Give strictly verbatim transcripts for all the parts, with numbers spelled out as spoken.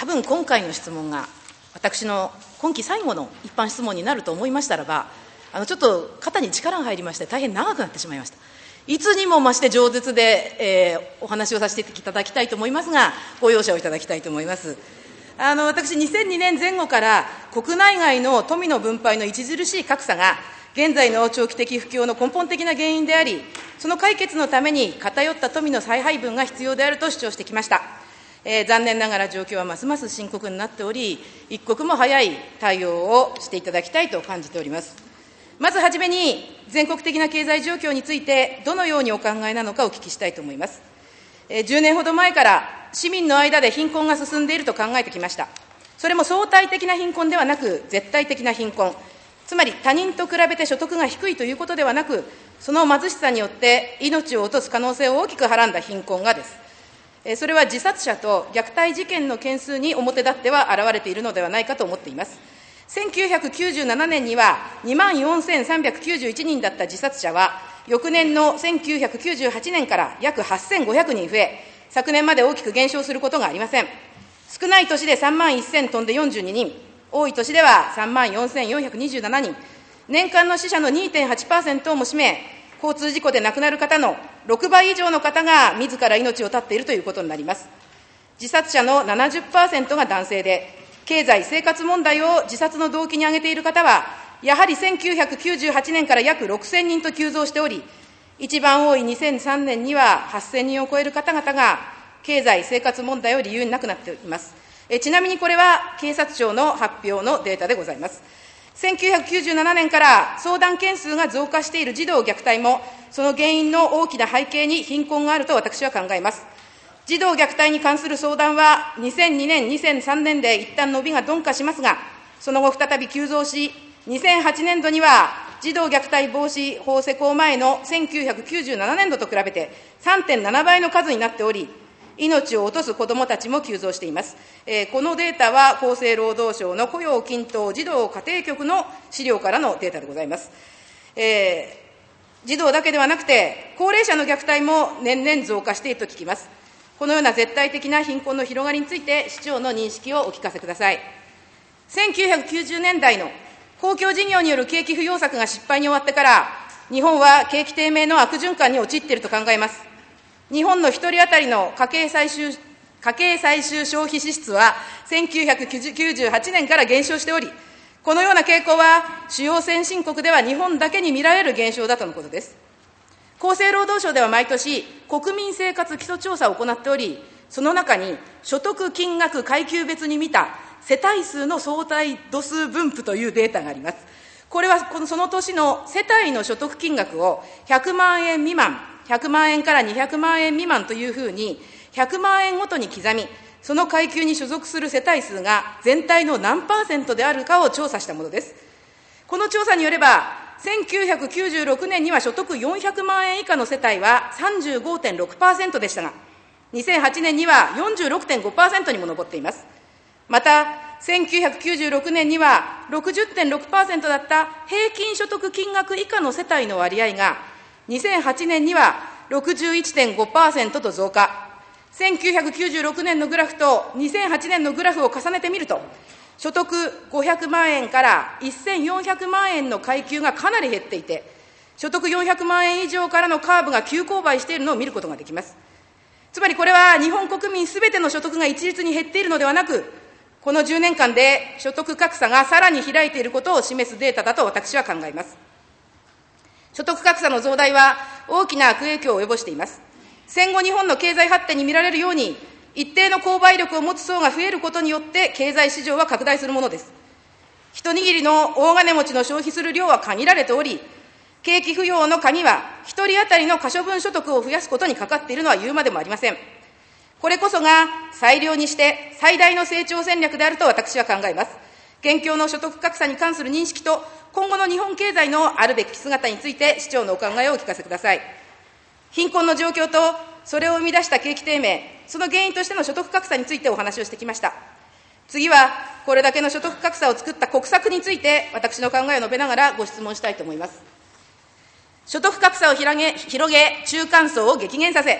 多分今回の質問が私の今期最後の一般質問になると思いましたらば、あのちょっと肩に力が入りまして大変長くなってしまいました。いつにも増して饒舌で、えー、お話をさせていただきたいと思いますが、ご容赦をいただきたいと思います。あの私、にせんにねんぜん後から国内外の富の分配の著しい格差が現在の長期的不況の根本的な原因であり、その解決のために偏った富の再配分が必要であると主張してきました。えー、残念ながら状況はますます深刻になっており、一刻も早い対応をしていただきたいと感じております。まずはじめに、全国的な経済状況についてどのようにお考えなのかお聞きしたいと思います。えー、じゅうねんほど前から市民の間で貧困が進んでいると考えてきました。それも相対的な貧困ではなく絶対的な貧困、つまり他人と比べて所得が低いということではなく、その貧しさによって命を落とす可能性を大きくはらんだ貧困がです。それは自殺者と虐待事件の件数に表立っては現れているのではないかと思っています。せんきゅうひゃくきゅうじゅうななねんにはにまんよんせんさんびゃくきゅうじゅういちにんだった自殺者は、翌年のせんきゅうひゃくきゅうじゅうはちねんから約はっせんごひゃくにん増え、昨年まで大きく減少することがありません。少ない年でさんまんせん飛んでよんじゅうににん、多い年ではさんまんよんせんよんひゃくにじゅうななにん、年間の死者の にてんはちパーセント をも占め、交通事故で亡くなる方のろくばい以上の方が自ら命を絶っているということになります。自殺者の ななじゅっパーセント が男性で、経済・生活問題を自殺の動機に挙げている方は、やはりせんきゅうひゃくきゅうじゅうはちねんから約ろくせんにんと急増しており、一番多いにせんさんねんにははっせんにんを超える方々が経済・生活問題を理由に亡くなっています。えちなみにこれは警察庁の発表のデータでございます。せんきゅうひゃくきゅうじゅうななねんから相談件数が増加している児童虐待も、その原因の大きな背景に貧困があると私は考えます。児童虐待に関する相談はにせんにねん、にせんさんねんで一旦伸びが鈍化しますが、その後再び急増し、にせんはちねんどには児童虐待防止法施行前のせんきゅうひゃくきゅうじゅうななねんどと比べて さんてんななばいの数になっており、命を落とす子どもたちも急増しています。えー、このデータは厚生労働省の雇用均等児童家庭局の資料からのデータでございます。えー、児童だけではなくて、高齢者の虐待も年々増加していると聞きます。このような絶対的な貧困の広がりについて、市長の認識をお聞かせください。せんきゅうひゃくきゅうじゅうねんだいの公共事業による景気浮揚策が失敗に終わってから、日本は景気低迷の悪循環に陥っていると考えます。日本の一人当たりの家計最終、家計最終消費支出はせんきゅうひゃくきゅうじゅうはちねんから減少しており、このような傾向は主要先進国では日本だけに見られる現象だとのことです。厚生労働省では毎年、国民生活基礎調査を行っており、その中に所得金額階級別に見た世帯数の相対度数分布というデータがあります。これはこのその年の世帯の所得金額をひゃくまんえん未満、ひゃくまんえんからにひゃくまんえん未満というふうにひゃくまんえんごとに刻み、その階級に所属する世帯数が全体の何パーセントであるかを調査したものです。この調査によれば、せんきゅうひゃくきゅうじゅうろくねんには所得よんひゃくまんえん以下の世帯は さんじゅうごてんろくパーセント でしたが、にせんはちねんには よんじゅうろくてんごパーセント にも上っています。また、せんきゅうひゃくきゅうじゅうろくねんには ろくじゅってんろくパーセント だった平均所得金額以下の世帯の割合が、にせんはちねんには ろくじゅういちてんごパーセント と増加。せんきゅうひゃくきゅうじゅうろくねんのグラフとにせんはちねんのグラフを重ねてみると、所得ごひゃくまんえんからせんよんひゃくまんえんの階級がかなり減っていて、所得よんひゃくまんえん以上からのカーブが急勾配しているのを見ることができます。つまりこれは日本国民すべての所得が一律に減っているのではなく、このじゅうねんかんで所得格差がさらに開いていることを示すデータだと私は考えます。所得格差の増大は大きな悪影響を及ぼしています。戦後日本の経済発展に見られるように、一定の購買力を持つ層が増えることによって経済市場は拡大するものです。一握りの大金持ちの消費する量は限られており、景気浮揚の鍵は一人当たりの可処分所得を増やすことにかかっているのは言うまでもありません。これこそが最良にして最大の成長戦略であると私は考えます。現況の所得格差に関する認識と今後の日本経済のあるべき姿について市長のお考えをお聞かせください。貧困の状況とそれを生み出した景気低迷、その原因としての所得格差についてお話をしてきました。次はこれだけの所得格差を作った国策について私の考えを述べながらご質問したいと思います。所得格差を広げ、広げ中間層を激減させ、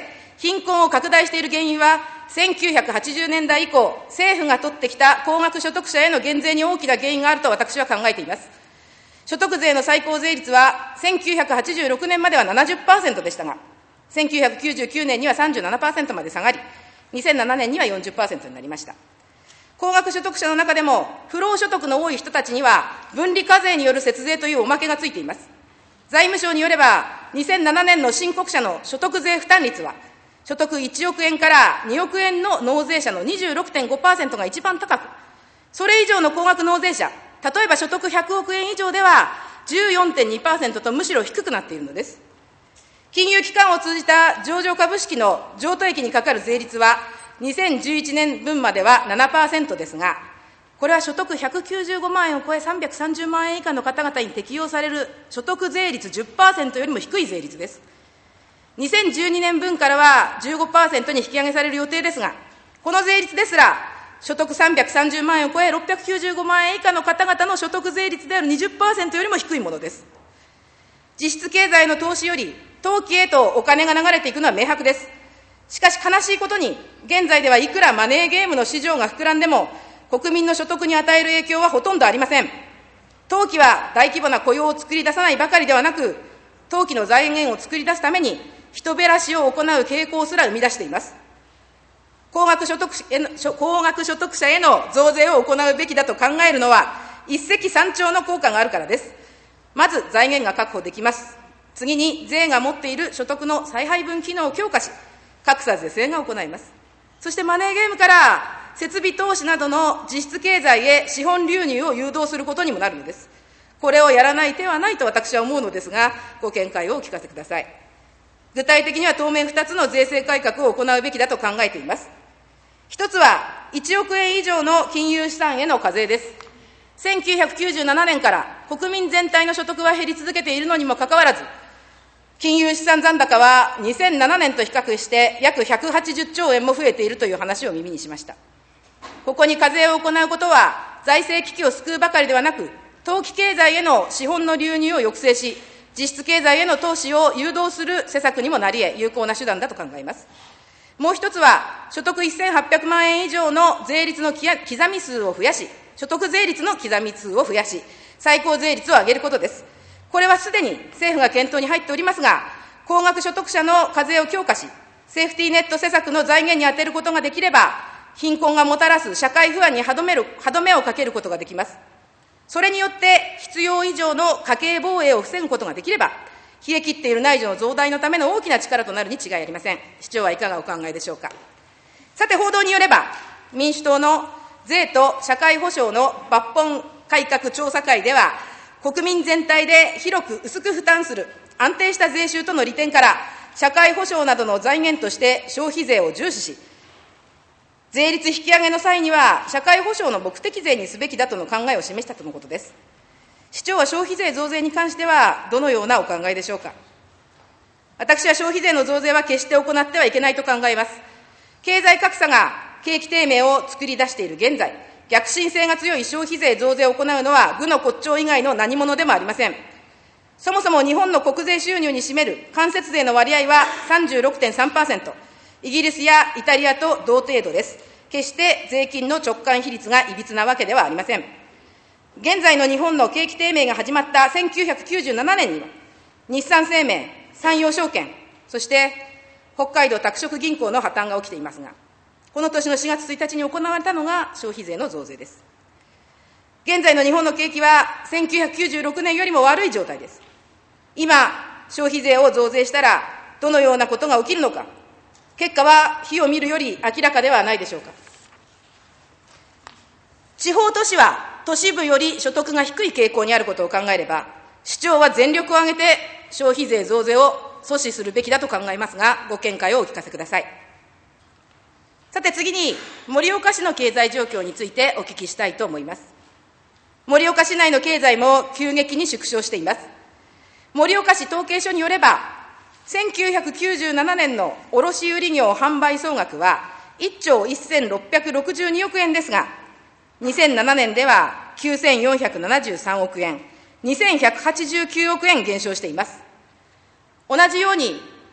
貧困を拡大している原因は、せんきゅうひゃくはちじゅうねんだい以降、政府が取ってきた高額所得者への減税に大きな原因があると私は考えています。所得税の最高税率は、せんきゅうひゃくはちじゅうろくねんまでは ななじゅっパーセント でしたが、せんきゅうひゃくきゅうじゅうきゅうねんには さんじゅうななパーセント まで下がり、にせんななねんには よんじゅっパーセント になりました。高額所得者の中でも、不労所得の多い人たちには、分離課税による節税というおまけがついています。財務省によれば、にせんななねんの申告者の所得税負担率は、所得いちおくえんからにおくえんの納税者の にじゅうろくてんごパーセント が一番高く、それ以上の高額納税者、例えば所得ひゃくおくえん以上では じゅうよんてんにパーセント とむしろ低くなっているのです。金融機関を通じた上場株式の譲渡益にかかる税率は、にせんじゅういちねんぶんまでは ななパーセント ですが、これは所得ひゃくきゅうじゅうごまんえんを超えさんびゃくさんじゅうまんえん以下の方々に適用される所得税率 じゅっパーセント よりも低い税率です。にせんじゅうにねんぶんからは じゅうごパーセント に引き上げされる予定ですが、この税率ですら、所得さんびゃくさんじゅうまんえんを超えろっぴゃくきゅうじゅうごまんえん以下の方々の所得税率である にじゅっパーセント よりも低いものです。実質経済の投資より投機へとお金が流れていくのは明白です。しかし悲しいことに、現在ではいくらマネーゲームの市場が膨らんでも、国民の所得に与える影響はほとんどありません。投機は大規模な雇用を作り出さないばかりではなく、投機の財源を作り出すために、人減らしを行う傾向すら生み出しています。高額所得への、高額所得者への増税を行うべきだと考えるのは、一石三鳥の効果があるからです。まず財源が確保できます。次に税が持っている所得の再配分機能を強化し、格差是正が行います。そしてマネーゲームから設備投資などの実質経済へ資本流入を誘導することにもなるのです。これをやらない手はないと私は思うのですが、ご見解をお聞かせください。具体的には当面ふたつの税制改革を行うべきだと考えています。一つはいちおくえん以上の金融資産への課税です。せんきゅうひゃくきゅうじゅうななねんから国民全体の所得は減り続けているのにもかかわらず、金融資産残高はにせんななねんと比較して約ひゃくはちじゅっちょうえんも増えているという話を耳にしました。ここに課税を行うことは、財政危機を救うばかりではなく、投機経済への資本の流入を抑制し、実質経済への投資を誘導する施策にもなり得、有効な手段だと考えます。もう一つは、所得せんはっぴゃくまんえん以上の税率の刻み数を増やし、所得税率の刻み数を増やし、最高税率を上げることです。これはすでに政府が検討に入っておりますが、高額所得者の課税を強化し、セーフティーネット施策の財源に充てることができれば、貧困がもたらす社会不安に歯止める、歯止めをかけることができます。それによって必要以上の家計防衛を防ぐことができれば、冷え切っている内需の増大のための大きな力となるに違いありません。市長はいかがお考えでしょうか。さて、報道によれば、民主党の税と社会保障の抜本改革調査会では、国民全体で広く薄く負担する安定した税収との利点から、社会保障などの財源として消費税を重視し、税率引き上げの際には、社会保障の目的税にすべきだとの考えを示したとのことです。市長は消費税増税に関しては、どのようなお考えでしょうか。私は消費税の増税は決して行ってはいけないと考えます。経済格差が景気低迷を作り出している現在、逆進性が強い消費税増税を行うのは、愚の骨頂以外の何者でもありません。そもそも日本の国税収入に占める間接税の割合は さんじゅうろくてんさんパーセント、イギリスやイタリアと同程度です。決して税金の直感比率がいびつなわけではありません。現在の日本の景気低迷が始まったせんきゅうひゃくきゅうじゅうななねんには、日産生命、山陽証券、そして北海道拓殖銀行の破綻が起きていますが、この年のしがつついたちに行われたのが消費税の増税です。現在の日本の景気はせんきゅうひゃくきゅうじゅうろくねんよりも悪い状態です。今、消費税を増税したらどのようなことが起きるのか、結果は火を見るより明らかではないでしょうか。地方都市は都市部より所得が低い傾向にあることを考えれば、市長は全力を挙げて消費税増税を阻止するべきだと考えますが、ご見解をお聞かせください。さて次に、盛岡市の経済状況についてお聞きしたいと思います。盛岡市内の経済も急激に縮小しています。盛岡市統計所によれば、せんきゅうひゃくきゅうじゅうななねんの卸売業販売総額はいっちょうせんろっぴゃくろくじゅうにおくえんですが、にせんななねんではきゅうせんよんひゃくななじゅうさんおくえん、にせんひゃくはちじゅうきゅうおくえん減少しています。同じように、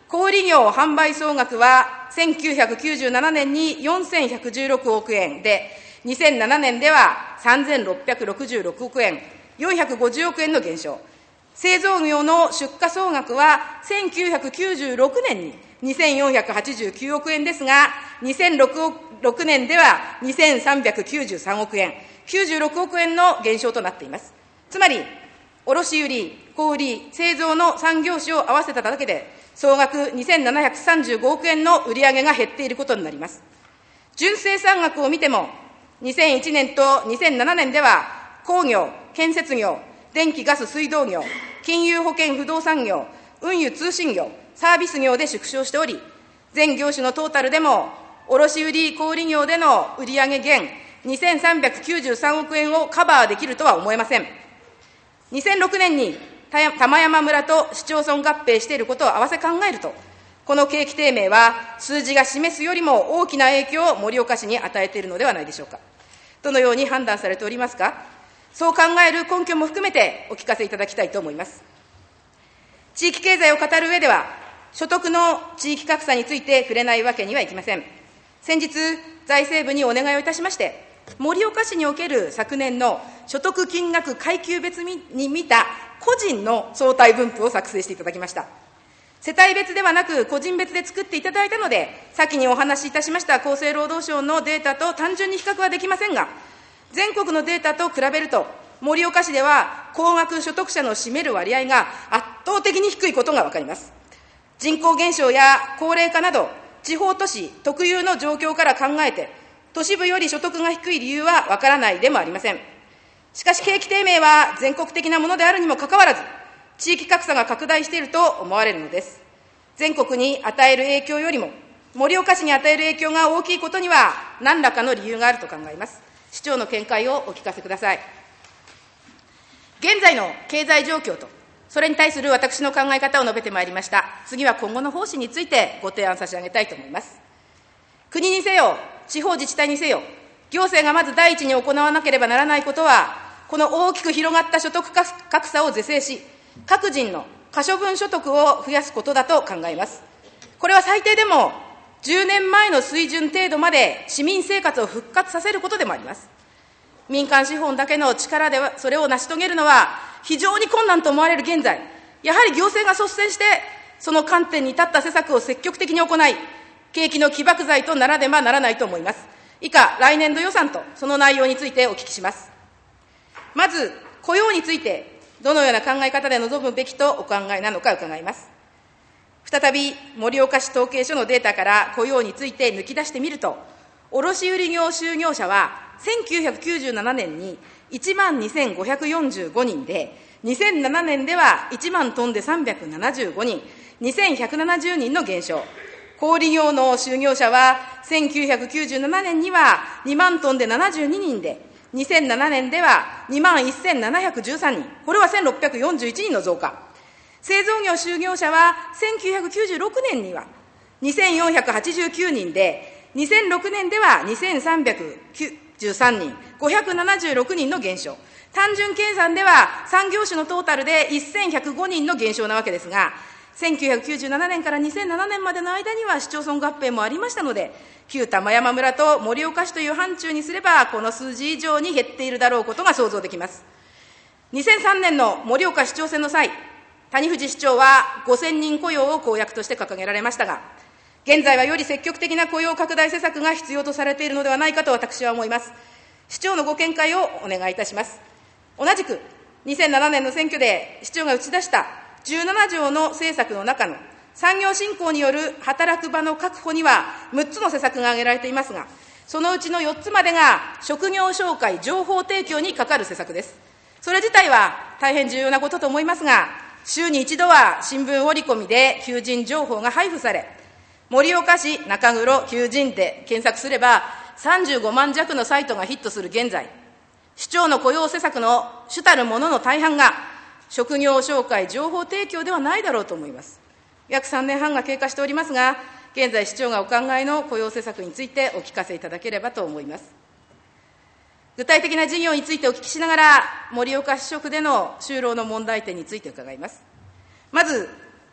小売業販売総額はせんきゅうひゃくきゅうじゅうななねんによんせんひゃくじゅうろくおくえんで、にせんななねんではさんぜんろっぴゃくろくじゅうろくおくえん、よんひゃくごじゅうおくえんの減少。製造業の出荷総額はせんきゅうひゃくきゅうじゅうろくねんににせんよんひゃくはちじゅうきゅうおくえんですが、にせんろくねんではにせんさんびゃくきゅうじゅうさんおくえん、きゅうじゅうろくおくえんの減少となっています。つまり、卸売、小売、製造のさん業種を合わせただけで、総額にせんななひゃくさんじゅうごおくえんの売上が減っていることになります。純生産額を見ても、にせんいちねんとにせんななねんでは、工業、建設業、電気ガス水道業、金融保険不動産業、運輸通信業、サービス業で縮小しており、全業種のトータルでも、卸売小売業での売上減にせんさんびゃくきゅうじゅうさんおくえんをカバーできるとは思えません。にせんろくねんに玉山村と市町村合併していることを合わせ考えると、この景気低迷は数字が示すよりも大きな影響を盛岡市に与えているのではないでしょうか。どのように判断されておりますか。そう考える根拠も含めてお聞かせいただきたいと思います。地域経済を語る上では、所得の地域格差について触れないわけにはいきません。先日、財政部にお願いをいたしまして、盛岡市における昨年の所得金額階級別に見た個人の相対分布を作成していただきました。世帯別ではなく個人別で作っていただいたので、先にお話しいたしました厚生労働省のデータと単純に比較はできませんが、全国のデータと比べると、盛岡市では高額所得者の占める割合が圧倒的に低いことが分かります。人口減少や高齢化など、地方都市特有の状況から考えて、都市部より所得が低い理由は分からないでもありません。しかし景気低迷は全国的なものであるにもかかわらず、地域格差が拡大していると思われるのです。全国に与える影響よりも、盛岡市に与える影響が大きいことには、何らかの理由があると考えます。市長の見解をお聞かせください。現在の経済状況と、それに対する私の考え方を述べてまいりました。次は今後の方針についてご提案差し上げたいと思います。国にせよ、地方自治体にせよ、行政がまず第一に行わなければならないことは、この大きく広がった所得格差を是正し、各人の可処分所得を増やすことだと考えます。これは最低でもじゅうねんまえの水準程度まで市民生活を復活させることでもあります。民間資本だけの力ではそれを成し遂げるのは非常に困難と思われる現在、やはり行政が率先してその観点に立った施策を積極的に行い、景気の起爆剤とならねばならないと思います。以下、来年度予算とその内容についてお聞きします。まず、雇用について、どのような考え方で臨むべきとお考えなのか伺います。再び、盛岡市統計所のデータから雇用について抜き出してみると、卸売業就業者はせんきゅうひゃくきゅうじゅうななねんにいちまんにせんごひゃくよんじゅうごにんで、にせんななねんではいちまん飛んでさんびゃくななじゅうごにん、にせんひゃくななじゅうにんの減少。小売業の就業者はせんきゅうひゃくきゅうじゅうななねんにはにまん飛んでななじゅうににんで、にせんななねんではにまんせんななひゃくじゅうさんにん、これはせんろっぴゃくよんじゅういちにんの増加。製造業就業者はせんきゅうひゃくきゅうじゅうろくねんにはにせんよんひゃくはちじゅうきゅうにんで、にせんろくねんではにせんさんびゃくきゅうじゅうさんにん、ごひゃくななじゅうろくにんの減少。単純計算ではさん業種のトータルでせんひゃくごにんの減少なわけですが、せんきゅうひゃくきゅうじゅうななねんからにせんななねんまでの間には市町村合併もありましたので、旧玉山村と盛岡市という範疇にすれば、この数字以上に減っているだろうことが想像できます。にせんさんねんの盛岡市長選の際、谷藤市長はごせんにん雇用を公約として掲げられましたが、現在はより積極的な雇用拡大施策が必要とされているのではないかと私は思います。市長のご見解をお願いいたします。同じくにせんななねんの選挙で市長が打ち出したじゅうななじょうの政策の中の産業振興による働く場の確保にはむっつの施策が挙げられていますが、そのうちのよっつまでが職業紹介情報提供にかかる施策です。それ自体は大変重要なことと思いますが、週に一度は新聞折り込みで求人情報が配布され、盛岡市中黒求人で検索すればさんじゅうごまんじゃくのサイトがヒットする現在、市長の雇用施策の主たるものの大半が職業紹介情報提供ではないだろうと思います。約さんねんはんが経過しておりますが、現在市長がお考えの雇用施策についてお聞かせいただければと思います。具体的な事業についてお聞きしながら、盛岡市職での就労の問題点について伺います。まず、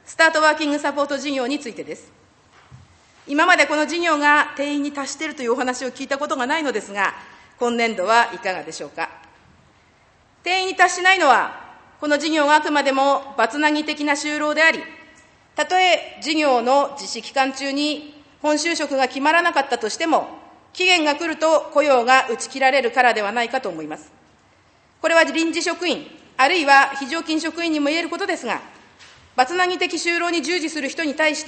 スタートワーキングサポート事業についてです。今までこの事業が定員に達しているというお話を聞いたことがないのですが、今年度はいかがでしょうか。定員に達しないのは、この事業があくまでもバツナギ的な就労であり、たとえ事業の実施期間中に本就職が決まらなかったとしても、期限が来ると雇用が打ち切られるからではないかと思います。これは臨時職員、あるいは非常勤職員にも言えることですが、バツナギ的就労に従事する人に対して、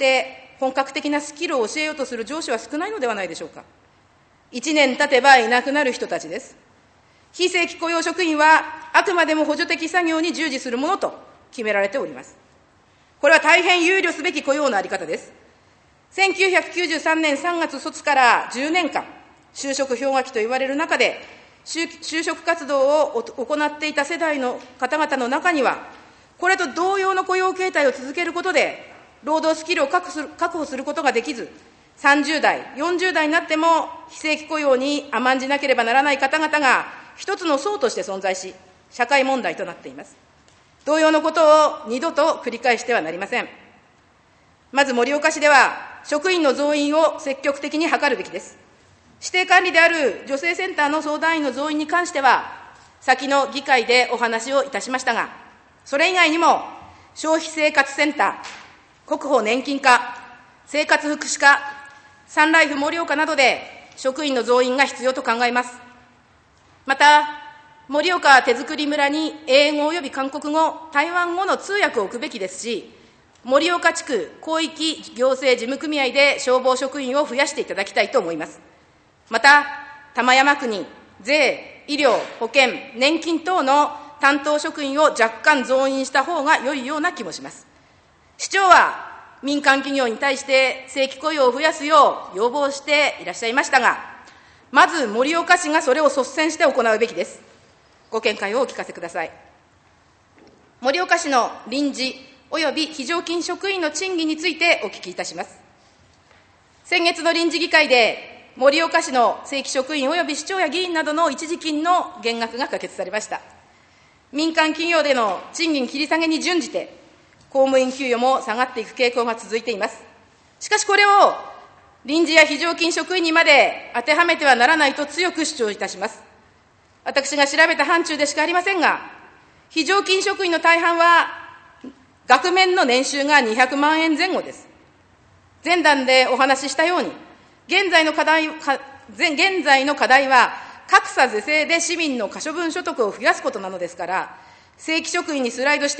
本格的なスキルを教えようとする上司は少ないのではないでしょうか。一年経てばいなくなる人たちです。非正規雇用職員は、あくまでも補助的作業に従事するものと決められております。これは大変憂慮すべき雇用の在り方です。せんきゅうひゃくきゅうじゅうさんねんさんがつ卒からじゅうねんかん、就職氷河期と言われる中で、就職活動を行っていた世代の方々の中には、これと同様の雇用形態を続けることで、労働スキルを確保する、確保することができず、さんじゅうだい、よんじゅうだいになっても非正規雇用に甘んじなければならない方々が一つの層として存在し、社会問題となっています。同様のことを二度と繰り返してはなりません。まず盛岡市では、職員の増員を積極的に図るべきです。指定管理である女性センターの相談員の増員に関しては、先の議会でお話をいたしましたが、それ以外にも、消費生活センター、国保年金課、生活福祉課、サンライフ盛岡などで職員の増員が必要と考えます。また、盛岡手作り村に英語及び韓国語、台湾語の通訳を置くべきですし、盛岡地区広域行政事務組合で消防職員を増やしていただきたいと思います。また、玉山区に税、医療、保険、年金等の担当職員を若干増員した方が良いような気もします。市長は民間企業に対して正規雇用を増やすよう要望していらっしゃいましたが、まず盛岡市がそれを率先して行うべきです。ご見解をお聞かせください。盛岡市の臨時及び非常勤職員の賃金についてお聞きいたします。先月の臨時議会で、盛岡市の正規職員及び市長や議員などの一時金の減額が可決されました。民間企業での賃金切り下げに準じて、公務員給与も下がっていく傾向が続いています。しかしこれを臨時や非常勤職員にまで当てはめてはならないと強く主張いたします。私が調べた範疇でしかありませんが、非常勤職員の大半は、額面の年収がにひゃくまんえんぜん後です。前段でお話ししたように、現在の課題、現在の課題は、格差是正で市民の可処分所得を増やすことなのですから、正規職員にスライドして、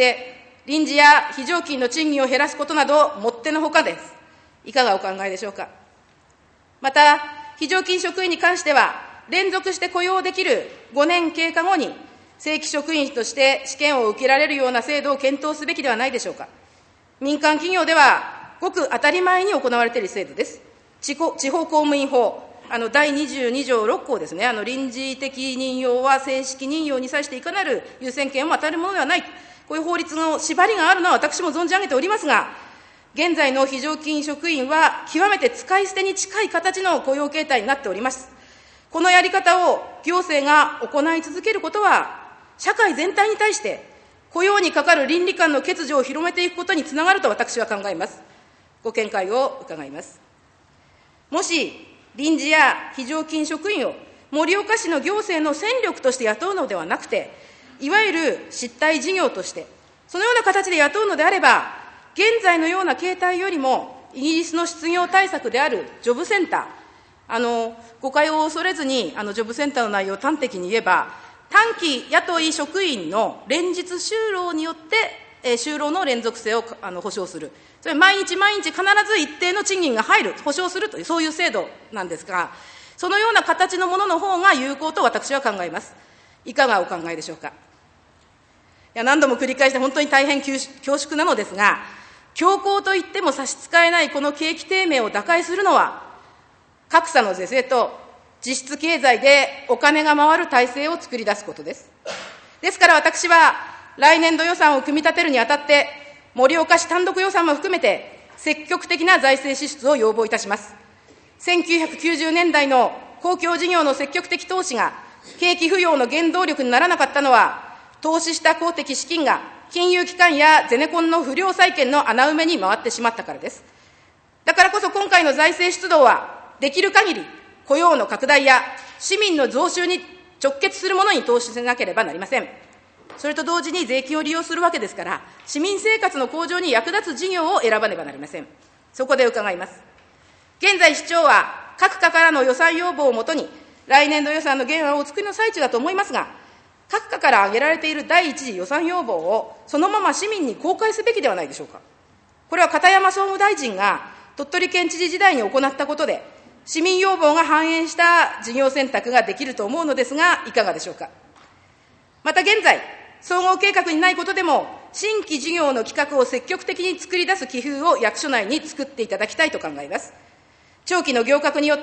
臨時や非常勤の賃金を減らすことなど、もってのほかです。いかがお考えでしょうか。また、非常勤職員に関しては、連続して雇用できるごねん経過後に、正規職員として試験を受けられるような制度を検討すべきではないでしょうか。民間企業では、ごく当たり前に行われている制度です。地方、地方公務員法、あのだいにじゅうにじょうろっこうですね、あの臨時的任用は正式任用に際していかなる優先権を与えるものではない、こういう法律の縛りがあるのは私も存じ上げておりますが、現在の非常勤職員は極めて使い捨てに近い形の雇用形態になっております。このやり方を行政が行い続けることは、社会全体に対して雇用にかかる倫理観の欠如を広めていくことにつながると私は考えます。ご見解を伺います。もし、臨時や非常勤職員を盛岡市の行政の戦力として雇うのではなくて、いわゆる失態事業として、そのような形で雇うのであれば、現在のような形態よりも、イギリスの失業対策であるジョブセンター、あの誤解を恐れずに、あのジョブセンターの内容を端的に言えば、短期雇い職員の連日就労によって、えー、就労の連続性をあの保障する。それ毎日毎日必ず一定の賃金が入る、保障するという、そういう制度なんですが、そのような形のものの方が有効と私は考えます。いかがお考えでしょうか。いや、何度も繰り返して本当に大変恐縮なのですが、強行といっても差し支えないこの景気低迷を打開するのは、格差の是正と実質経済でお金が回る体制を作り出すことです。ですから私は、来年度予算を組み立てるにあたって、盛岡市単独予算も含めて、積極的な財政支出を要望いたします。せんきゅうひゃくきゅうじゅうねんだいの公共事業の積極的投資が、景気浮揚の原動力にならなかったのは、投資した公的資金が金融機関やゼネコンの不良債権の穴埋めに回ってしまったからです。だからこそ今回の財政出動は、できる限り雇用の拡大や市民の増収に直結するものに投資しなければなりません。それと同時に税金を利用するわけですから、市民生活の向上に役立つ事業を選ばねばなりません。そこで伺います。現在、市長は各課からの予算要望をもとに、来年度予算の原案をお作りの最中だと思いますが、各課から挙げられている第一次予算要望をそのまま市民に公開すべきではないでしょうか。これは片山総務大臣が鳥取県知事時代に行ったことで、市民要望が反映した事業選択ができると思うのですが、いかがでしょうか。また現在、総合計画にないことでも、新規事業の企画を積極的に作り出す気風を役所内に作っていただきたいと考えます。長期の行革によって、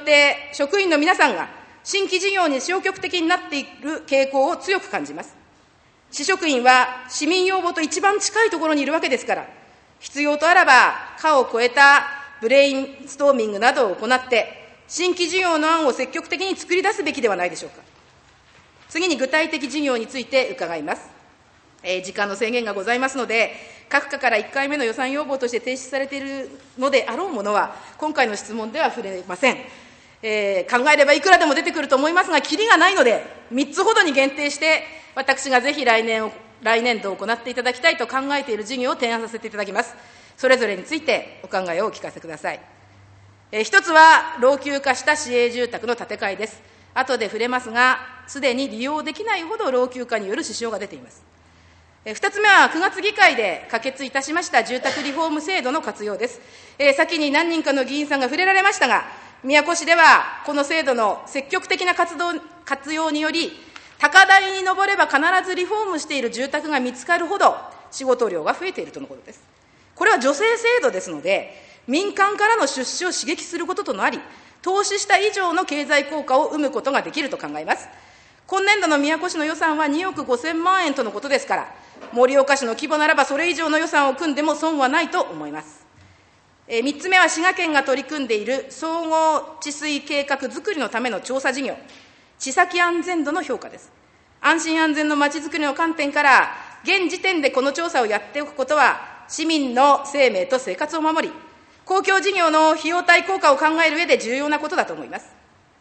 職員の皆さんが新規事業に消極的になっている傾向を強く感じます。市職員は市民要望と一番近いところにいるわけですから、必要とあらば、課を超えたブレインストーミングなどを行って、新規事業の案を積極的に作り出すべきではないでしょうか。次に具体的事業について伺います。えー、時間の制限がございますので、各課からいっかいめの予算要望として提出されているのであろうものは、今回の質問では触れません。えー、考えればいくらでも出てくると思いますが、きりがないので、みっつほどに限定して、私がぜひ来年を、来年度行っていただきたいと考えている事業を提案させていただきます。それぞれについてお考えをお聞かせください。えー、一つは、老朽化した市営住宅の建て替えです。後で触れますが、すでに利用できないほど老朽化による支障が出ています。二つ目はくがつ議会で可決いたしました住宅リフォーム制度の活用です。えー、先に何人かの議員さんが触れられましたが、宮古市ではこの制度の積極的な活動活用により、高台に上れば必ずリフォームしている住宅が見つかるほど仕事量が増えているとのことです。これは助成制度ですので、民間からの出資を刺激することとなり、投資した以上の経済効果を生むことができると考えます。今年度の宮古市の予算はにおくごせんまんえんとのことですから、盛岡市の規模ならばそれ以上の予算を組んでも損はないと思います。えー、みっつめは滋賀県が取り組んでいる総合治水計画づくりのための調査事業、地先安全度の評価です。安心安全のまちづくりの観点から、現時点でこの調査をやっておくことは、市民の生命と生活を守り、公共事業の費用対効果を考える上で重要なことだと思います。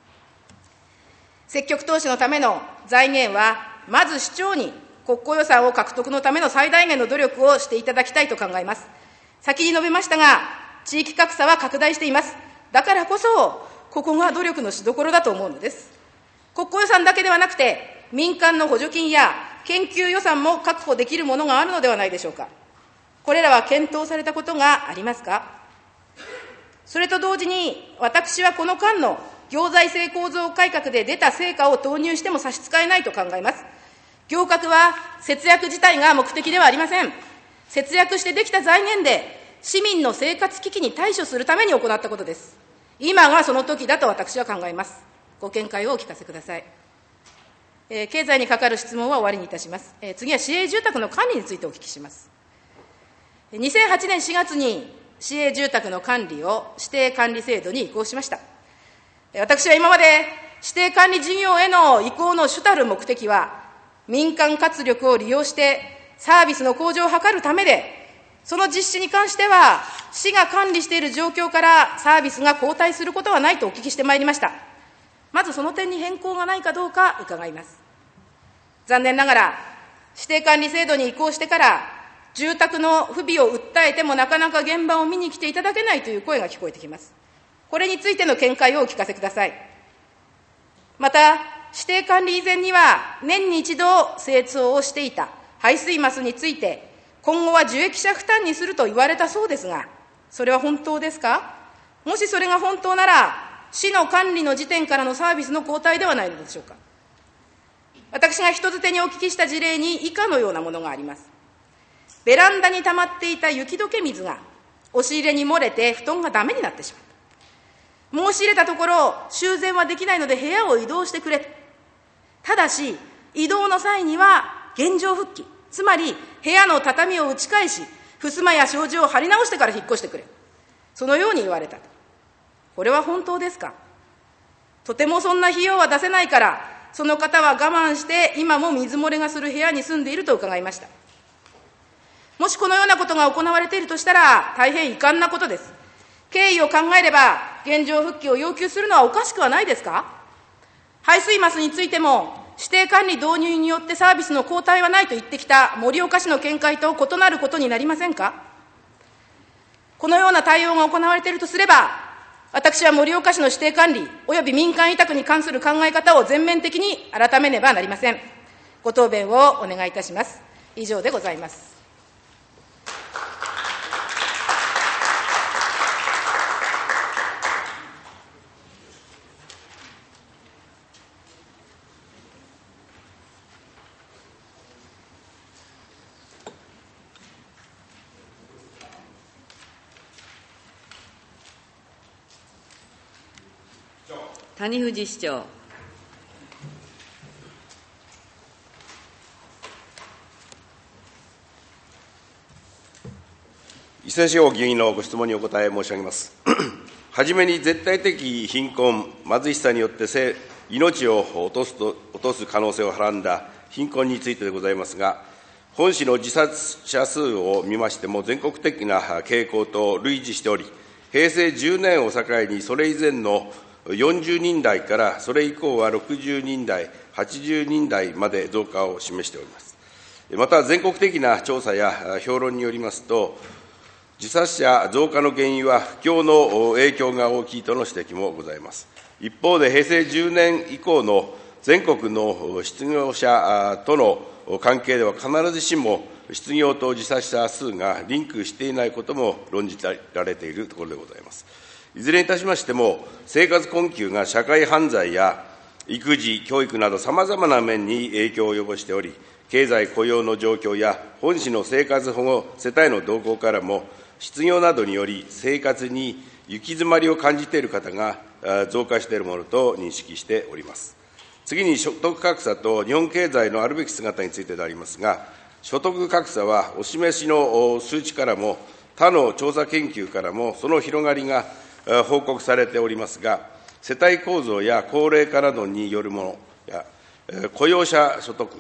積極投資のための財源は、まず市長に国庫予算を獲得のための最大限の努力をしていただきたいと考えます。先に述べましたが、地域格差は拡大しています。だからこそ、ここが努力のしどころだと思うのです。国庫予算だけではなくて、民間の補助金や研究予算も確保できるものがあるのではないでしょうか。これらは検討されたことがありますか。それと同時に、私はこの間の行財政構造改革で出た成果を投入しても差し支えないと考えます。行革は節約自体が目的ではありません。節約してできた財源で市民の生活危機に対処するために行ったことです。今がその時だと私は考えます。ご見解をお聞かせください。えー、経済にかかる質問は終わりにいたします。えー、次は市営住宅の管理についてお聞きします。にせんはちねんしがつに市営住宅の管理を指定管理制度に移行しました。私は今まで指定管理事業への移行の主たる目的は、民間活力を利用してサービスの向上を図るためで、その実施に関しては、市が管理している状況からサービスが後退することはないとお聞きしてまいりました。まずその点に変更がないかどうか伺います。残念ながら、指定管理制度に移行してから、住宅の不備を訴えてもなかなか現場を見に来ていただけないという声が聞こえてきます。これについての見解をお聞かせください。また、指定管理以前には年に一度清掃をしていた排水マスについて、今後は受益者負担にすると言われたそうですが、それは本当ですか。もしそれが本当なら、市の管理の時点からのサービスの後退ではないのでしょうか。私が人づてにお聞きした事例に以下のようなものがあります。ベランダに溜まっていた雪解け水が押し入れに漏れて布団がダメになってしまった。申し入れたところ、修繕はできないので部屋を移動してくれ。ただし、移動の際には現状復帰、つまり部屋の畳を打ち返し、襖や障子を張り直してから引っ越してくれ。そのように言われたと。これは本当ですか。とてもそんな費用は出せないから、その方は我慢して今も水漏れがする部屋に住んでいると伺いました。 もしこのようなことが行われているとしたら、大変遺憾なことです。経緯を考えれば、現状復帰を要求するのはおかしくはないですか。排水マスについても、指定管理導入によってサービスの後退はないと言ってきた盛岡市の見解と異なることになりませんか。このような対応が行われているとすれば、私は盛岡市の指定管理及び民間委託に関する考え方を全面的に改めねばなりません。ご答弁をお願いいたします。以上でございます。 谷藤市長。 伊勢志保議員のご質問にお答え申し上げます。はじめに絶対的貧困、貧しさによって命を落とすと落とす可能性をはらんだ貧困についてでございますが、本市の自殺者数を見ましても、全国的な傾向と類似しており、へいせいじゅうねんを境に、それ以前のよんじゅうにん台から、それ以降はろくじゅうにん台、はちじゅうにん台まで増加を示しております。また、全国的な調査や評論によりますと、自殺者増加の原因は不況の影響が大きいとの指摘もございます。一方で、へいせいじゅうねん以降の全国の失業者との関係では、必ずしも失業と自殺者数がリンクしていないことも論じられているところでございます。いずれにいたしましても、生活困窮が社会犯罪や育児、教育などさまざまな面に影響を及ぼしており、経済雇用の状況や本市の生活保護世帯の動向からも、失業などにより生活に行き詰まりを感じている方が増加しているものと認識しております。次に所得格差と日本経済のあるべき姿についてでありますが、所得格差はお示しの数値からも他の調査研究からもその広がりが報告されておりますが、世帯構造や高齢化などによるものや、雇用者所得、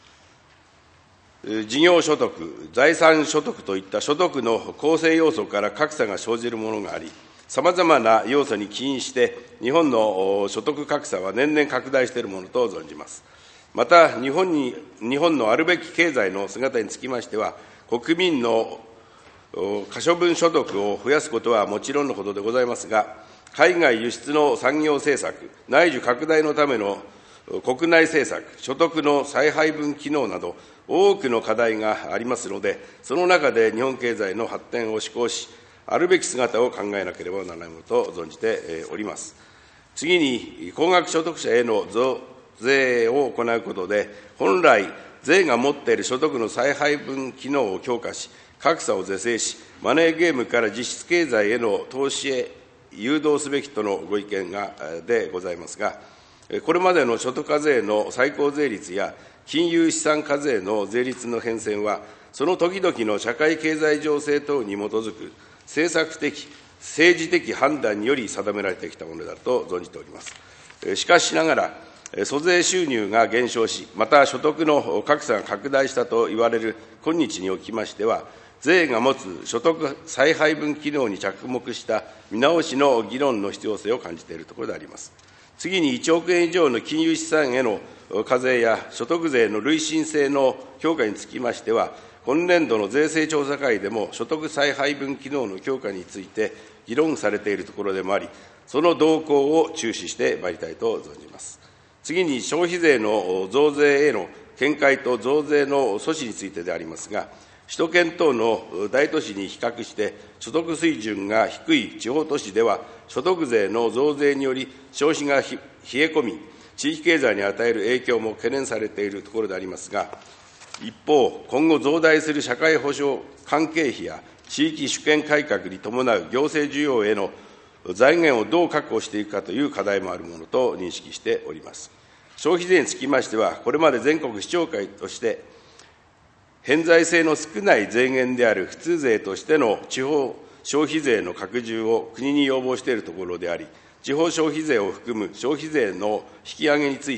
事業所得、財産所得といった所得の構成要素から格差が生じるものがあり、さまざまな要素に起因して、日本の所得格差は年々拡大しているものと存じます。また、日本に、日本のあるべき経済の姿につきましては、国民の可処分所得を増やすことはもちろんのことでございますが、海外輸出の産業政策、内需拡大のための国内政策、所得の再配分機能など、多くの課題がありますので、その中で日本経済の発展を志向し、あるべき姿を考えなければならないものと存じております。次に、高額所得者への増税を行うことで、本来、税が持っている所得の再配分機能を強化し、格差を是正し、マネーゲームから実質経済への投資へ誘導すべきとのご意見がでございますが、これまでの所得課税の最高税率や金融資産課税の税率の変遷は、その時々の社会経済情勢等に基づく政策的、政治的判断により定められてきたものだと存じております。しかしながら、租税収入が減少し、また所得の格差が拡大したと言われる今日におきましては、税が持つ所得再配分機能に着目した見直しの議論の必要性を感じているところであります。次にいちおくえん以上の金融資産への課税や所得税の累進性の強化につきましては、今年度の税制調査会でも所得再配分機能の強化について議論されているところでもあり、その動向を注視してまいりたいと存じます。次に消費税の増税への見解と増税の措置についてでありますが、首都圏等の大都市に比較して所得水準が低い地方都市では、所得税の増税により消費が冷え込み、地域経済に与える影響も懸念されているところでありますが、一方、今後増大する社会保障関係費や地域主権改革に伴う行政需要への財源をどう確保していくかという課題もあるものと認識しております。消費税につきましては、これまで全国市長会として、偏在性の少ない税源である普通税としての地方消費税の拡充を国に要望しているところであり、地方消費税を含む消費税の引き上げについて、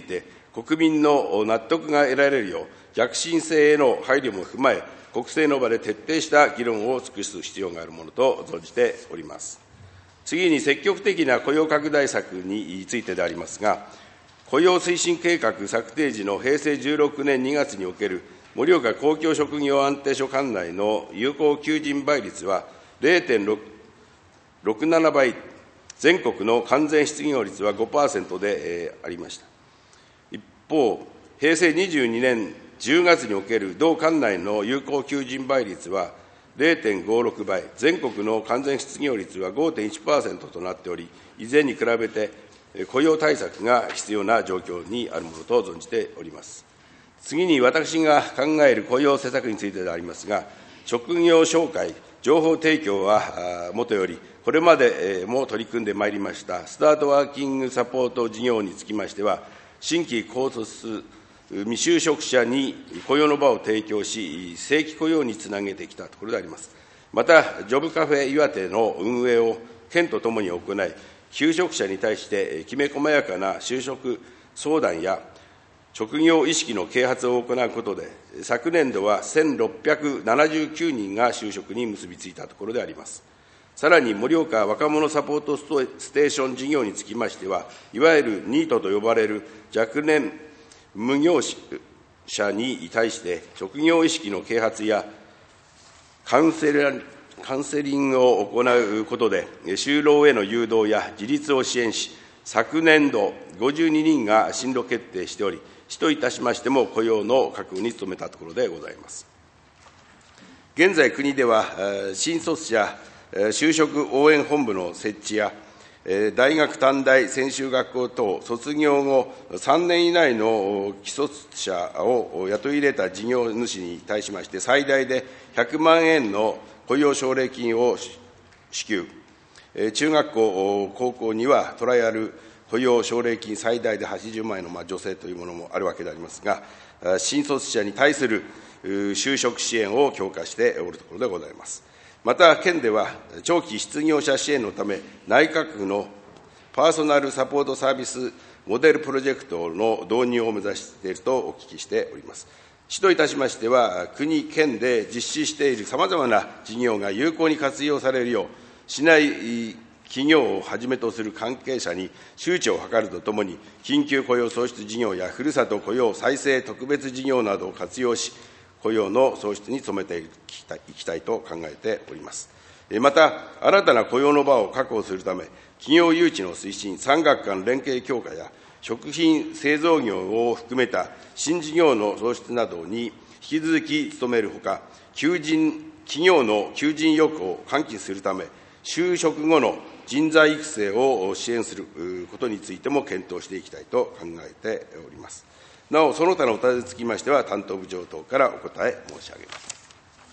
国民の納得が得られるよう、逆進性への配慮も踏まえ、国政の場で徹底した議論を尽くす必要があるものと存じております。次に積極的な雇用拡大策についてでありますが、雇用推進計画策定時のへいせいじゅうろくねんにがつにおける盛岡公共職業安定所管内の有効求人倍率は れいてんろくなな 倍、全国の完全失業率は ごパーセント でありました。一方、へいせいにじゅうにねんじゅうがつにおける同管内の有効求人倍率は れいてんごろく 倍、全国の完全失業率は ごてんいちパーセント となっており、以前に比べて雇用対策が必要な状況にあるものと存じております。次に私が考える雇用施策についてでありますが、職業紹介、情報提供はもとより、これまでも取り組んでまいりましたスタートワーキングサポート事業につきましては、新規高卒未就職者に雇用の場を提供し、正規雇用につなげてきたところであります。また、ジョブカフェ岩手の運営を県とともに行い、求職者に対してきめ細やかな就職相談や職業意識の啓発を行うことで、昨年度はせんろっぴゃくななじゅうきゅうにんが就職に結びついたところであります。さらに、盛岡若者サポートステーション事業につきましては、いわゆるニートと呼ばれる若年無業者に対して、職業意識の啓発やカウンセラカウンセリングを行うことで、就労への誘導や自立を支援し、昨年度ごじゅうににんが進路決定しており、市といたしましても雇用の確保に努めたところでございます。現在、国では新卒者就職応援本部の設置や、大学短大専修学校等卒業後さんねん以内の既卒者を雇い入れた事業主に対しまして、最大でひゃくまんえんの雇用奨励金を支給、中学校、高校にはトライアル雇用奨励金最大ではちじゅうまんえんの助成というものもあるわけでありますが、新卒者に対する就職支援を強化しておるところでございます。また、県では長期失業者支援のため、内閣府のパーソナルサポートサービスモデルプロジェクトの導入を目指しているとお聞きしております。市といたしましては、国、県で実施しているさまざまな事業が有効に活用されるよう、市内企業をはじめとする関係者に周知を図るとともに、緊急雇用創出事業やふるさと雇用再生特別事業などを活用し、雇用の創出に努めていきたいと考えております。また、新たな雇用の場を確保するため、企業誘致の推進、産学間連携強化や、食品製造業を含めた新事業の創出などに引き続き努めるほか、求人、企業の求人欲を喚起するため、就職後の人材育成を支援することについても検討していきたいと考えております。なお、その他のお尋ねにつきましては、担当部長等からお答え申し上げます。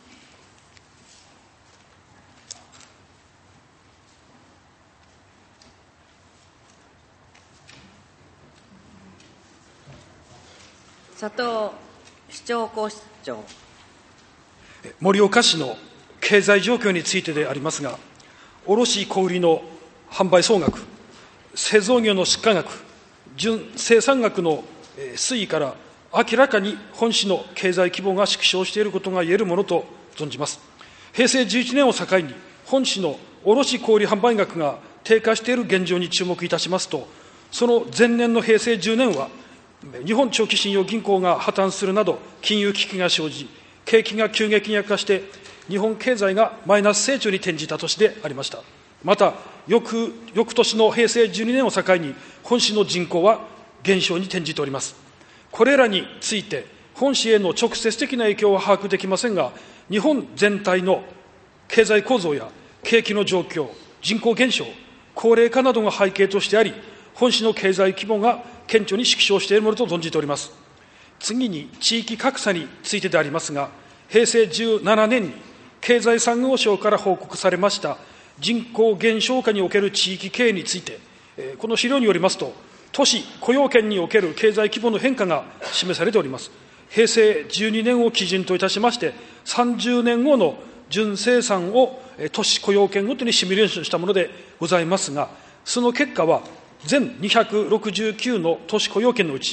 佐藤市長公室長。 盛岡市の経済状況についてでありますが、卸小売の販売総額、製造業の出荷額、純生産額の推移から明らかに本市の経済規模が縮小していることが言えるものと存じます。へいせいじゅういちねんを境に、本市の卸小売販売額が低下している現状に注目いたしますと、その前年のへいせいじゅうねんは、日本長期信用銀行が破綻するなど、金融危機が生じ、景気が急激に悪化して、日本経済がマイナス成長に転じた年でありました。また、翌、翌年のへいせいじゅうにねんを境に、本市の人口は減少に転じております。これらについて、本市への直接的な影響は把握できませんが、日本全体の経済構造や景気の状況、人口減少、高齢化などが背景としてあり、本市の経済規模が顕著に縮小しているものと存じております。次に、地域格差についてでありますが、へいせいじゅうななねんに経済産業省から報告されました人口減少下における地域経営について、この資料によりますと、都市雇用圏における経済規模の変化が示されております。へいせいじゅうにねんを基準といたしまして、さんじゅうねんごの純生産を都市雇用圏ごとにシミュレーションしたものでございますが、その結果は、全にひゃくろくじゅうきゅうの都市雇用圏のうち、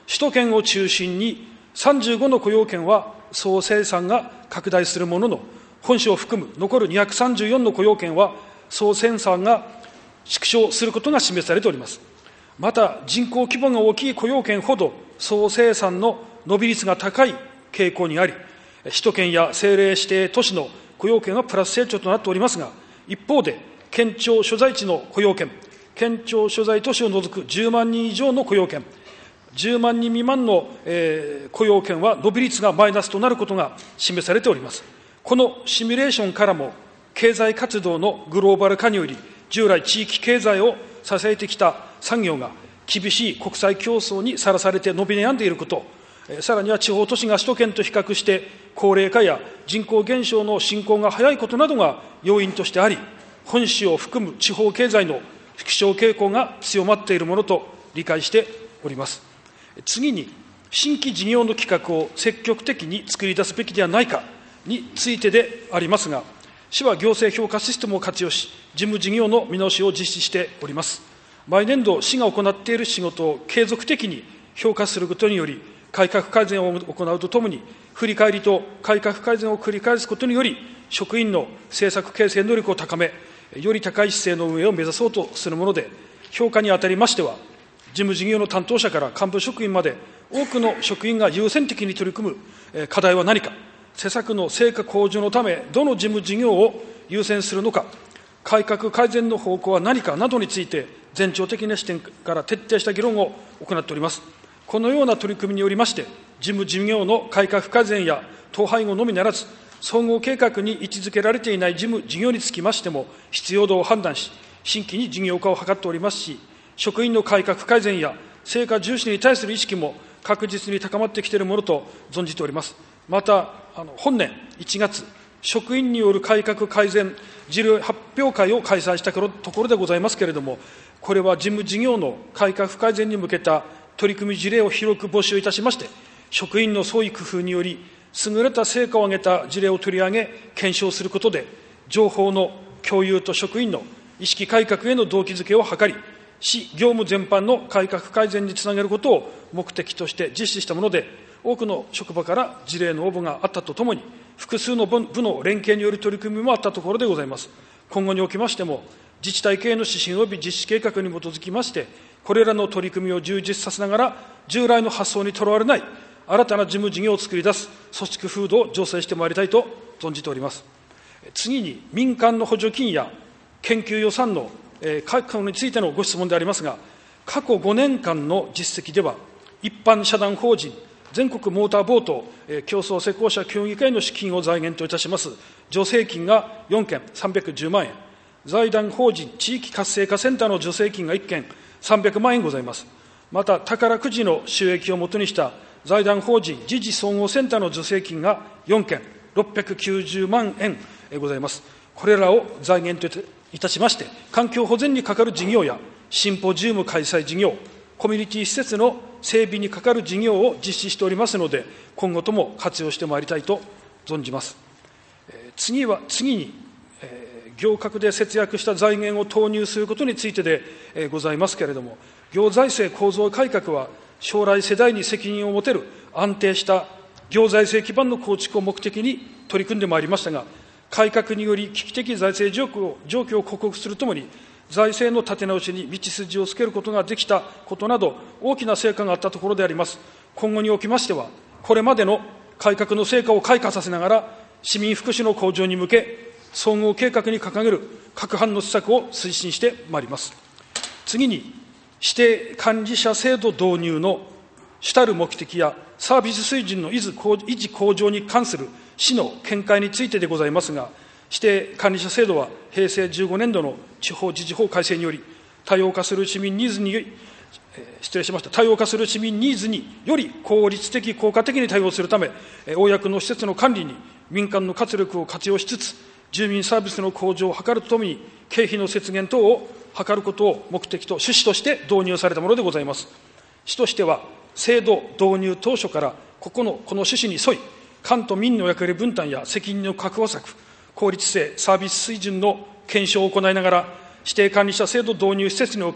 首都圏を中心にさんじゅうごの雇用圏は総生産が拡大するものの、本市を含む残るにひゃくさんじゅうよんの雇用圏は総生産が縮小することが示されております。また、人口規模が大きい雇用圏ほど総生産の伸び率が高い傾向にあり、首都圏や政令指定都市の雇用圏はプラス成長となっておりますが、一方で、県庁所在地の雇用圏、県庁所在都市を除くじゅうまんにん以上の雇用圏、じゅうまんにん未満の、えー、雇用圏は伸び率がマイナスとなることが示されております。このシミュレーションからも、経済活動のグローバル化により、従来地域経済を支えてきた産業が厳しい国際競争にさらされて伸び悩んでいること、さらには地方都市が首都圏と比較して高齢化や人口減少の進行が早いことなどが要因としてあり、本市を含む地方経済の縮小傾向が強まっているものと理解しております。次に、新規事業の企画を積極的に作り出すべきではないかについてでありますが、市は行政評価システムを活用し、事務事業の見直しを実施しております。毎年度、市が行っている仕事を継続的に評価することにより、改革改善を行うとともに、振り返りと改革改善を繰り返すことにより、職員の政策形成能力を高め、より高い姿勢の運営を目指そうとするもので、評価にあたりましては、事務事業の担当者から幹部職員まで、多くの職員が優先的に取り組む課題は何か、施策の成果向上のため、どの事務事業を優先するのか、改革改善の方向は何かなどについて、全庁的な視点から徹底した議論を行っております。このような取り組みによりまして、事務事業の改革改善や統廃合のみならず、総合計画に位置づけられていない事務事業につきましても、必要度を判断し、新規に事業化を図っておりますし、職員の改革改善や成果重視に対する意識も確実に高まってきているものと存じております。また、あの本年いちがつ、職員による改革改善事例発表会を開催したところでございますけれども、これは事務事業の改革改善に向けた取り組み事例を広く募集いたしまして、職員の創意工夫により、優れた成果を上げた事例を取り上げ、検証することで、情報の共有と職員の意識改革への動機づけを図り、市業務全般の改革改善につなげることを目的として実施したもので、多くの職場から事例の応募があったとともに、複数の部の連携による取り組みもあったところでございます。今後におきましても、自治体系の指針及び実施計画に基づきまして、これらの取り組みを充実させながら、従来の発想にとらわれない新たな事務事業を作り出す組織風土を醸成してまいりたいと存じております。次に、民間の補助金や研究予算の確保についてのご質問でありますが、過去ごねんかんの実績では、一般社団法人全国モーターボート競争施工者協議会の資金を財源といたします助成金がよんけんさんびゃくじゅうまんえん、財団法人地域活性化センターの助成金がいっけんさんびゃくまんえんございます。また、宝くじの収益をもとにした財団法人時事総合センターの助成金がよんけんろっぴゃくきゅうじゅうまんえんございます。これらを財源といたしまして、環境保全にかかる事業やシンポジウム開催事業、コミュニティ施設の整備にかかる事業を実施しておりますので、今後とも活用してまいりたいと存じます。えー、次は、次に、えー、行革で節約した財源を投入することについてで、えー、ございますけれども、行財政構造改革は、将来世代に責任を持てる安定した行財政基盤の構築を目的に取り組んでまいりましたが、改革により危機的財政状況を状況を克服するともに、財政の立て直しに道筋をつけることができたことなど、大きな成果があったところであります。今後におきましては、これまでの改革の成果を開花させながら、市民福祉の向上に向け、総合計画に掲げる各般の施策を推進してまいります。次に、指定管理者制度導入の主たる目的やサービス水準の維持向上に関する市の見解についてでございますが、指定管理者制度は平成じゅうごねんどの地方自治法改正により、多様化する市民ニーズに、えー、失礼しました、多様化する市民ニーズにより効率的、効果的に対応するため、えー、公の施設の管理に民間の活力を活用しつつ、住民サービスの向上を図るとともに、経費の節減等を図ることを目的と、趣旨として導入されたものでございます。市としては、制度導入当初から、ここの、この趣旨に沿い、官と民の役割分担や責任の確保策、効率性、サービス水準の検証を行いながら、指定管理者制度導入施設における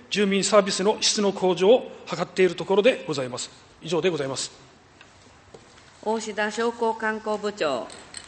住民サービスの質の向上を図っているところでございます。以上でございます。 大志田商工観光部長。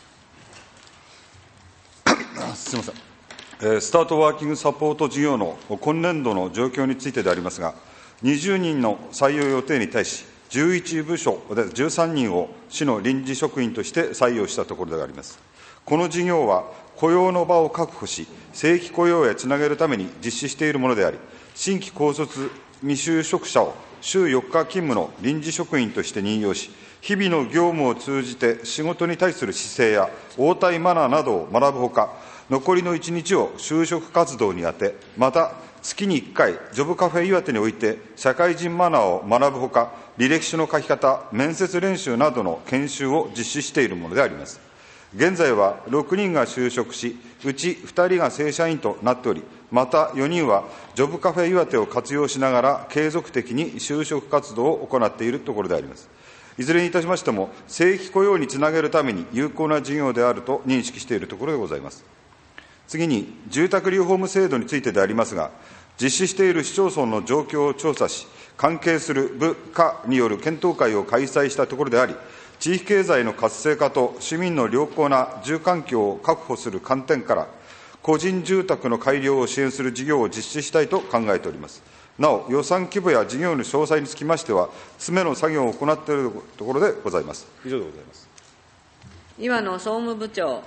すみません。スタートワーキングサポート事業の今年度の状況についてでありますが、にじゅうにんの採用予定に対し、じゅういち部署でじゅうさんにんを市の臨時職員として採用したところであります。この事業は、雇用の場を確保し、正規雇用へつなげるために実施しているものであり、新規高卒未就職者を週よっか勤務の臨時職員として任用し、日々の業務を通じて仕事に対する姿勢や応対マナーなどを学ぶほか、残りのいちにちを就職活動に充て、また月にいっかい、ジョブカフェ岩手において社会人マナーを学ぶほか、履歴書の書き方、面接練習などの研修を実施しているものであります。現在はろくにんが就職し、うちふたりが正社員となっており、またよにんはジョブカフェ岩手を活用しながら継続的に就職活動を行っているところであります。いずれにいたしましても、正規雇用につなげるために有効な事業であると認識しているところでございます。次に、住宅リフォーム制度についてでありますが、実施している市町村の状況を調査し、関係する部下による検討会を開催したところであり、地域経済の活性化と市民の良好な住環境を確保する観点から、個人住宅の改良を支援する事業を実施したいと考えております。なお、予算規模や事業の詳細につきましては、詰めの作業を行っているところでございます。以上でございます。 岩野総務部長。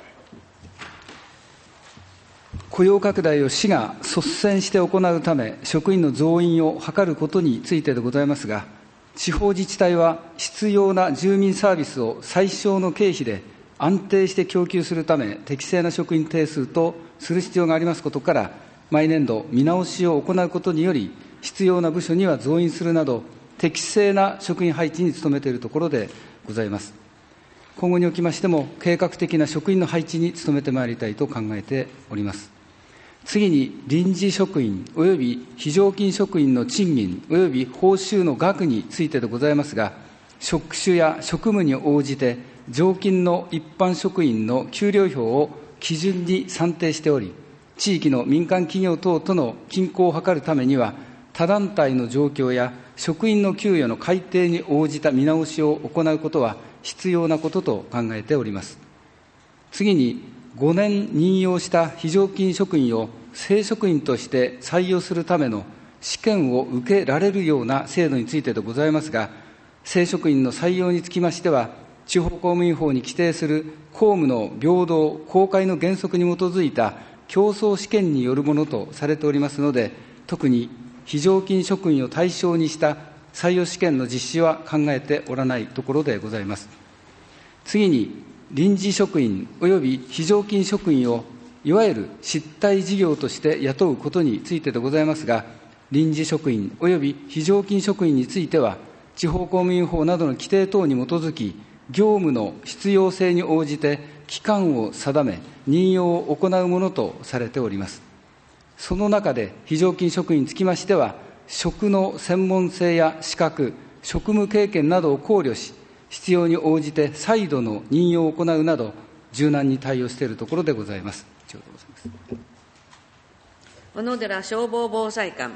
雇用拡大を市が率先して行うため、職員の増員を図ることについてでございますが、地方自治体は必要な住民サービスを最小の経費で安定して供給するため、適正な職員定数とする必要がありますことから、毎年度見直しを行うことにより、必要な部署には増員するなど、適正な職員配置に努めているところでございます。今後におきましても、計画的な職員の配置に努めてまいりたいと考えております。次に、臨時職員および非常勤職員の賃金および報酬の額についてでございますが、職種や職務に応じて、常勤の一般職員の給料表を基準に算定しており、地域の民間企業等との均衡を図るためには、他団体の状況や職員の給与の改定に応じた見直しを行うことは必要なことと考えております。次に、ごねん任用した非常勤職員を正職員として採用するための試験を受けられるような制度についてでございますが、正職員の採用につきましては、地方公務員法に規定する公務の平等・公開の原則に基づいた競争試験によるものとされておりますので、特に非常勤職員を対象にした採用試験の実施は考えておらないところでございます。次に、臨時職員および非常勤職員をいわゆる失態事業として雇うことについてでございますが、臨時職員および非常勤職員については、地方公務員法などの規定等に基づき、業務の必要性に応じて期間を定め、任用を行うものとされております。その中で、非常勤職員につきましては、職の専門性や資格、職務経験などを考慮し、必要に応じて再度の任用を行うなど、柔軟に対応しているところでございます。以上でございます。 小野寺消防防災官。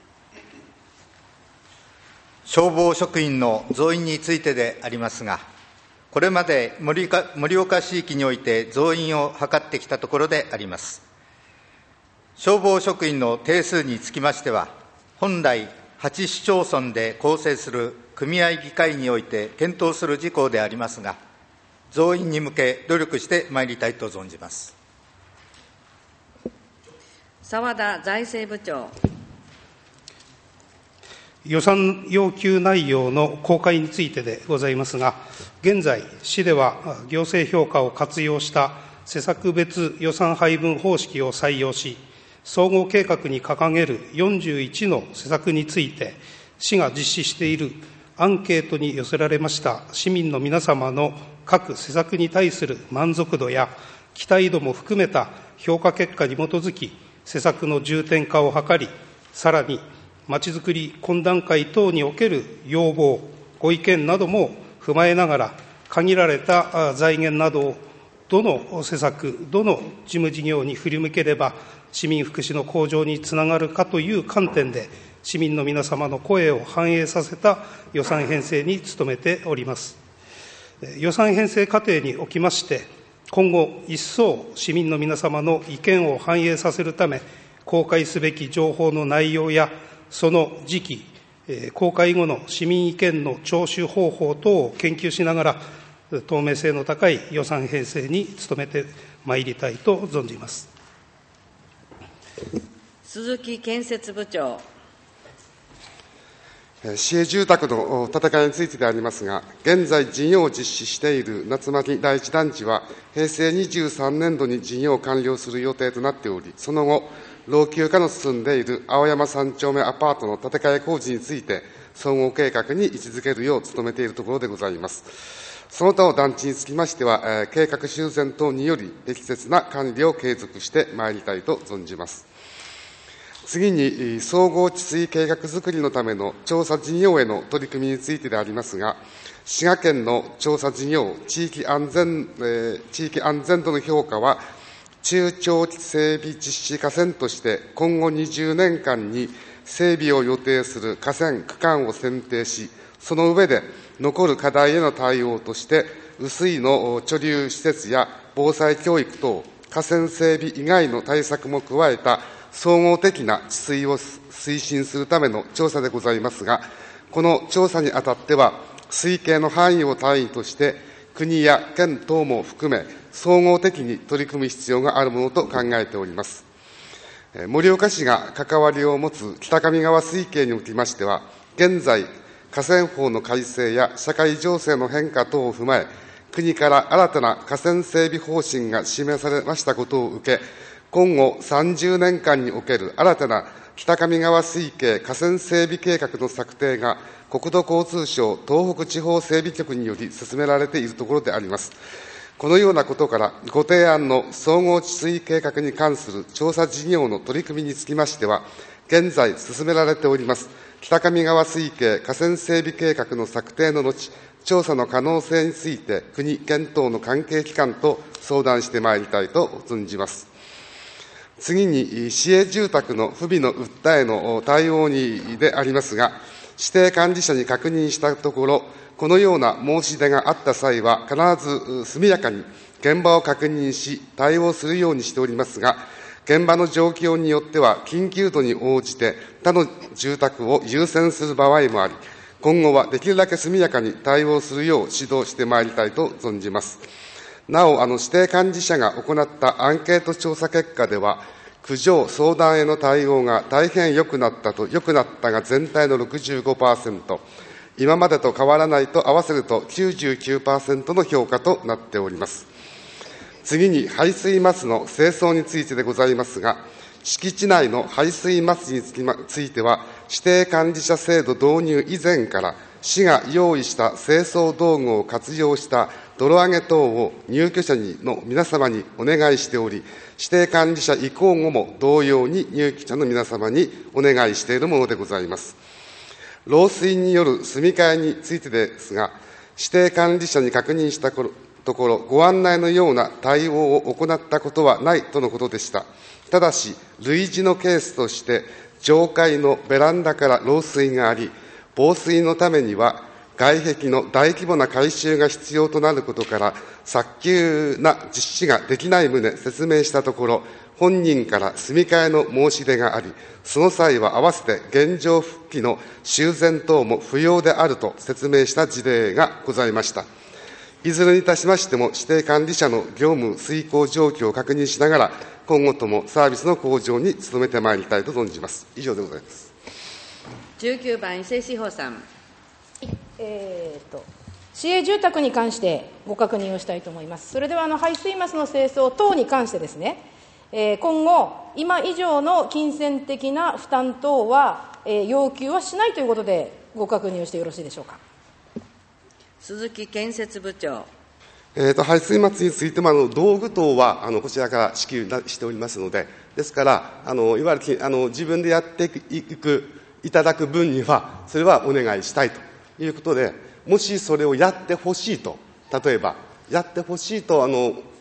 消防職員の増員についてでありますが、これまで盛岡、盛岡市域において増員を図ってきたところであります。消防職員の定数につきましては、本来、はち市町村で構成する組合議会において検討する事項でありますが、増員に向け努力してまいりたいと存じます。 澤田財政部長。 予算要求内容の公開についてでございますが、現在、市では行政評価を活用した施策別予算配分方式を採用し、総合計画に掲げるよんじゅういちの施策について、市が実施しているアンケートに寄せられました市民の皆様の各施策に対する満足度や期待度も含めた評価結果に基づき、施策の重点化を図り、さらに、まちづくり懇談会等における要望、ご意見なども踏まえながら、限られた財源などどの施策、どの事務事業に振り向ければ、市民福祉の向上につながるかという観点で、市民の皆様の声を反映させた予算編成に努めております。予算編成過程におきまして、今後、一層市民の皆様の意見を反映させるため、公開すべき情報の内容や、その時期、公開後の市民意見の聴取方法等を研究しながら、透明性の高い予算編成に努めてまいりたいと存じます。 鈴木建設部長。 市営住宅の建いについてでありますが、現在事業を実施している夏巻第一団地は、平成にじゅうさんねんどに事業を完了する予定となっており、その後、老朽化の進んでいる青山三丁目アパートの建て替え工事について、総合計画に位置づけるよう努めているところでございます。その他の団地につきましては、えー、計画修繕等により適切な管理を継続してまいりたいと存じます。次に、総合治水計画づくりのための調査事業への取り組みについてでありますが、滋賀県の調査事業、地域安全、えー、地域安全度の評価は、中長期整備実施河川として、今後にじゅうねんかんに整備を予定する河川区間を選定し、その上で、残る課題への対応として、雨水の貯留施設や防災教育等、河川整備以外の対策も加えた総合的な治水を推進するための調査でございますが、この調査にあたっては、推計の範囲を単位として、国や県等も含め、総合的に取り組む必要があるものと考えております。盛岡市が関わりを持つ北上川水系におきましては、現在、河川法の改正や社会情勢の変化等を踏まえ、国から新たな河川整備方針が示されましたことを受け、今後さんじゅうねんかんにおける新たな北上川水系河川整備計画の策定が、国土交通省東北地方整備局により進められているところであります。このようなことから、ご提案の総合治水計画に関する調査事業の取り組みにつきましては、現在進められております、北上川水系河川整備計画の策定の後、調査の可能性について、国、県等の関係機関と相談してまいりたいと存じます。次に、市営住宅の不備の訴えの対応にでありますが、指定管理者に確認したところ、このような申し出があった際は、必ず速やかに現場を確認し、対応するようにしておりますが、現場の状況によっては、緊急度に応じて他の住宅を優先する場合もあり、今後はできるだけ速やかに対応するよう指導してまいりたいと存じます。なお、あの指定管理者が行ったアンケート調査結果では、苦情、相談への対応が大変良くなったと、良くなったが全体の ろくじゅうごパーセント、今までと変わらないと合わせると きゅうじゅうきゅうパーセント の評価となっております。次に、排水マスの清掃についてでございますが、敷地内の排水マスにつきまついては、指定管理者制度導入以前から、市が用意した清掃道具を活用した泥上げ等を入居者の皆様にお願いしており、指定管理者移行後も同様に入居者の皆様にお願いしているものでございます。漏水による住み替えについてですが、指定管理者に確認したところ、ご案内のような対応を行ったことはないとのことでした。ただし、類似のケースとして、上階のベランダから漏水があり、防水のためには、外壁の大規模な改修が必要となることから、早急な実施ができない旨説明したところ、本人から住み替えの申し出があり、その際は合わせて現状復帰の修繕等も不要であると説明した事例がございました。いずれにいたしましても、指定管理者の業務遂行状況を確認しながら、今後ともサービスの向上に努めてまいりたいと存じます。以上でございます。 じゅうきゅうばん、伊勢志保さん。 えーと、市営住宅に関してご確認をしたいと思います。それではあの排水マスの清掃等に関してですね、えー、今後、今以上の金銭的な負担等は、えー、要求はしないということでご確認をしてよろしいでしょうか。 鈴木建設部長。 えー、と排水マスについてもあの道具等はあのこちらから支給しておりますので、ですからあのいわゆるあの自分でやっていくいただく分にはそれはお願いしたいということで、もしそれをやってほしいと、例えばやってほしいとあの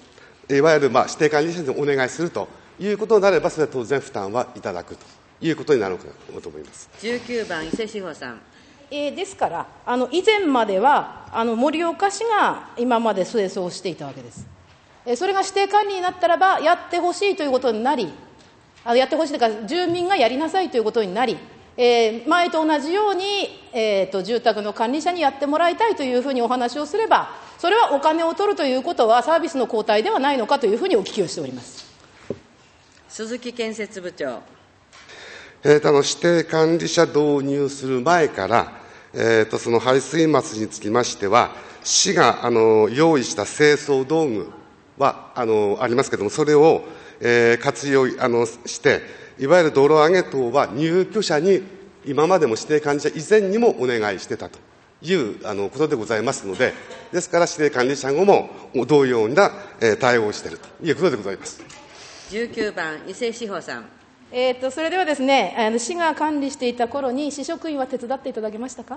いわゆるまあ指定管理者にお願いするということになれば、それは当然負担はいただくということになるかと思います。 じゅうきゅうばん、伊勢志保さん。 えー、ですから、あの以前まではあの盛岡市が今まで清掃をしていたわけです。えー、それが指定管理になったらば、やってほしいということになり、あのやってほしいというか、住民がやりなさいということになり、えー、前と同じように、えーと、住宅の管理者にやってもらいたいというふうにお話をすれば、それはお金を取るということは、サービスの交代ではないのかというふうにお聞きをしております。 鈴木建設部長。 えー、とあの指定管理者導入する前から、えー、とその排水末につきましては、市があの用意した清掃道具はあのありますけれども、それを、えー、活用あのして、いわゆる泥上げ等は入居者に今までも指定管理者以前にもお願いしてたというあのことでございますので、ですから指定管理者後も同様な、えー、対応をしているということでございます。 じゅうきゅうばん、伊勢志保さん。 えー、とそれではですね、あの市が管理していた頃に、市職員は手伝っていただけましたか。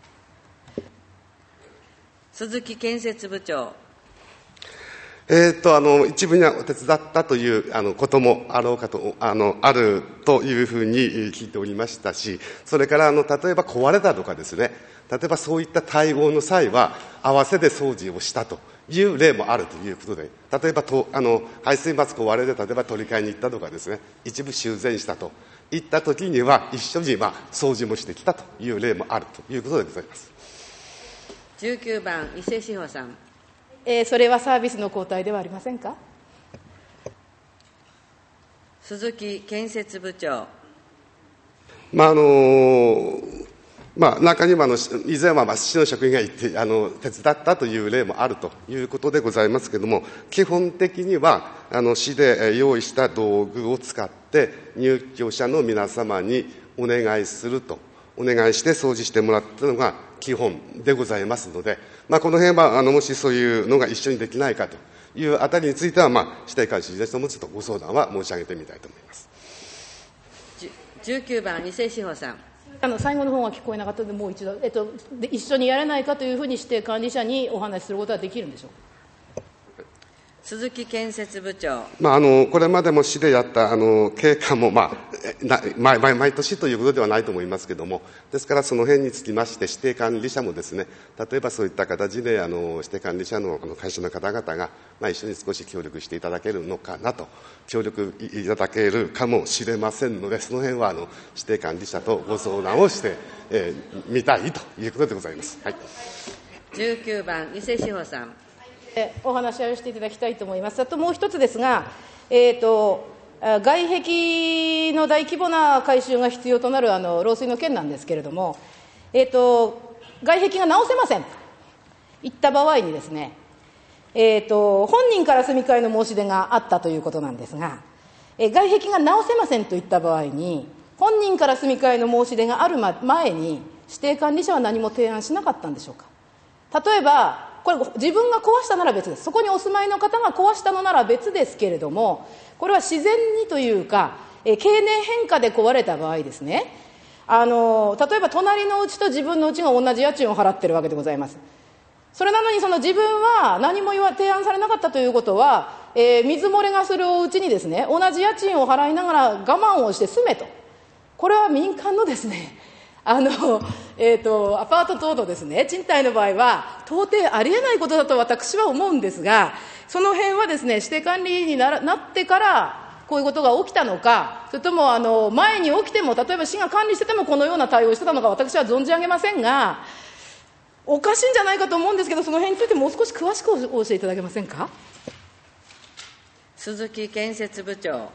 鈴木建設部長。 えー、とあの一部には手伝ったというあのこともあろうかとあのあるというふうに聞いておりましたし、それからあの例えば壊れたとかですね、例えばそういった対応の際は合わせて掃除をしたという例もあるということで、例えばとあの排水末壊れで例えば取り替えに行ったとかですね、一部修繕したといったときには一緒に、まあ、掃除もしてきたという例もあるということでございます。 じゅうきゅうばん、伊勢志保さん。 えー、それはサービスの交代ではありませんか。 鈴木建設部長。 まああのまあ、中にはあの以前はまあ市の職員が行ってあの手伝ったという例もあるということでございますけれども、基本的にはあの市で用意した道具を使って入居者の皆様にお願いすると、お願いして掃除してもらったのが基本でございますので、まあ、この辺はあのもしそういうのが一緒にできないかというあたりについては、まあ、指定管理者ともちょっとご相談は申し上げてみたいと思います。 じゅうきゅうばん、伊勢志保さん。 あの最後の方が聞こえなかったので、もう一度、えっと、で一緒にやれないかというふうに指定管理者にお話しすることはできるんでしょうか。 鈴木建設部長。 まあ、あのこれまでも市でやったあの経過も、まあ、な毎毎年ということではないと思いますけれども、ですからその辺につきまして指定管理者もですね、例えばそういった形であの指定管理者のあの会社の方々が、まあ、一緒に少し協力していただけるのかなと、協力いただけるかもしれませんので、その辺はあの指定管理者とご相談をしてみ、えー、たいということでございます。はい、 じゅうきゅうばん、伊勢志保さん。 お話し合いをしていただきたいと思います。あともう一つですが、えー、と外壁の大規模な改修が必要となるあの漏水の件なんですけれども、えー、と外壁が直せませんといった場合にですね、えー、と本人から住み替えの申し出があったということなんですが、えー、外壁が直せませんといった場合に、本人から住み替えの申し出がある前に指定管理者は何も提案しなかったんでしょうか。例えばこれ自分が壊したなら別です。そこにお住まいの方が壊したのなら別ですけれども、これは自然にというか、え経年変化で壊れた場合ですね、あの例えば隣のうちと自分のうちが同じ家賃を払っているわけでございます。それなのにその自分は何も言わ提案されなかったということは、えー、水漏れがするおうちにですね、同じ家賃を払いながら我慢をして住めと、これは民間のですね、あのえー、とアパート等のですね賃貸の場合は到底ありえないことだと私は思うんですが、その辺はですね指定管理に な, なってからこういうことが起きたのか、それともあの前に起きても、例えば市が管理しててもこのような対応をしてたのか、私は存じ上げませんが、おかしいんじゃないかと思うんですけど、その辺についてもう少し詳しくお教えいただけませんか。 鈴木建設部長。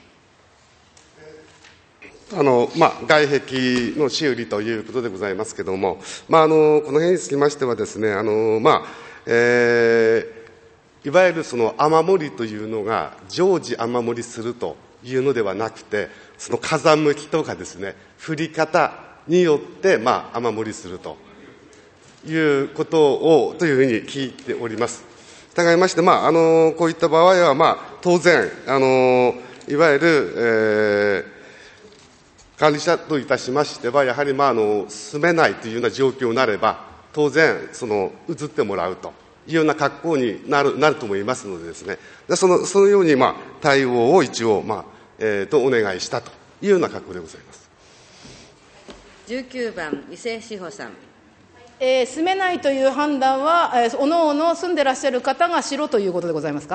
あのまあ、外壁の修理ということでございますけれども、まあ、あのこの辺につきましてはですね、あの、まあえー、いわゆるその雨漏りというのが常時雨漏りするというのではなくて、その風向きとかですね、降り方によって、まあ、雨漏りするということをというふうに聞いております。従いまして、まあ、あのこういった場合は、まあ、当然あのいわゆる、えー管理者といたしましては、やはり、まあ、あの住めないというような状況になれば、当然その移ってもらうというような格好になる、なると思いますのでですね、その、そのように、まあ、対応を一応、まあ、えー、と、お願いしたというような格好でございます。 じゅうきゅうばん、伊勢志保さん。 えー、住めないという判断は、えー、おのおの住んでらっしゃる方がしろということでございますか。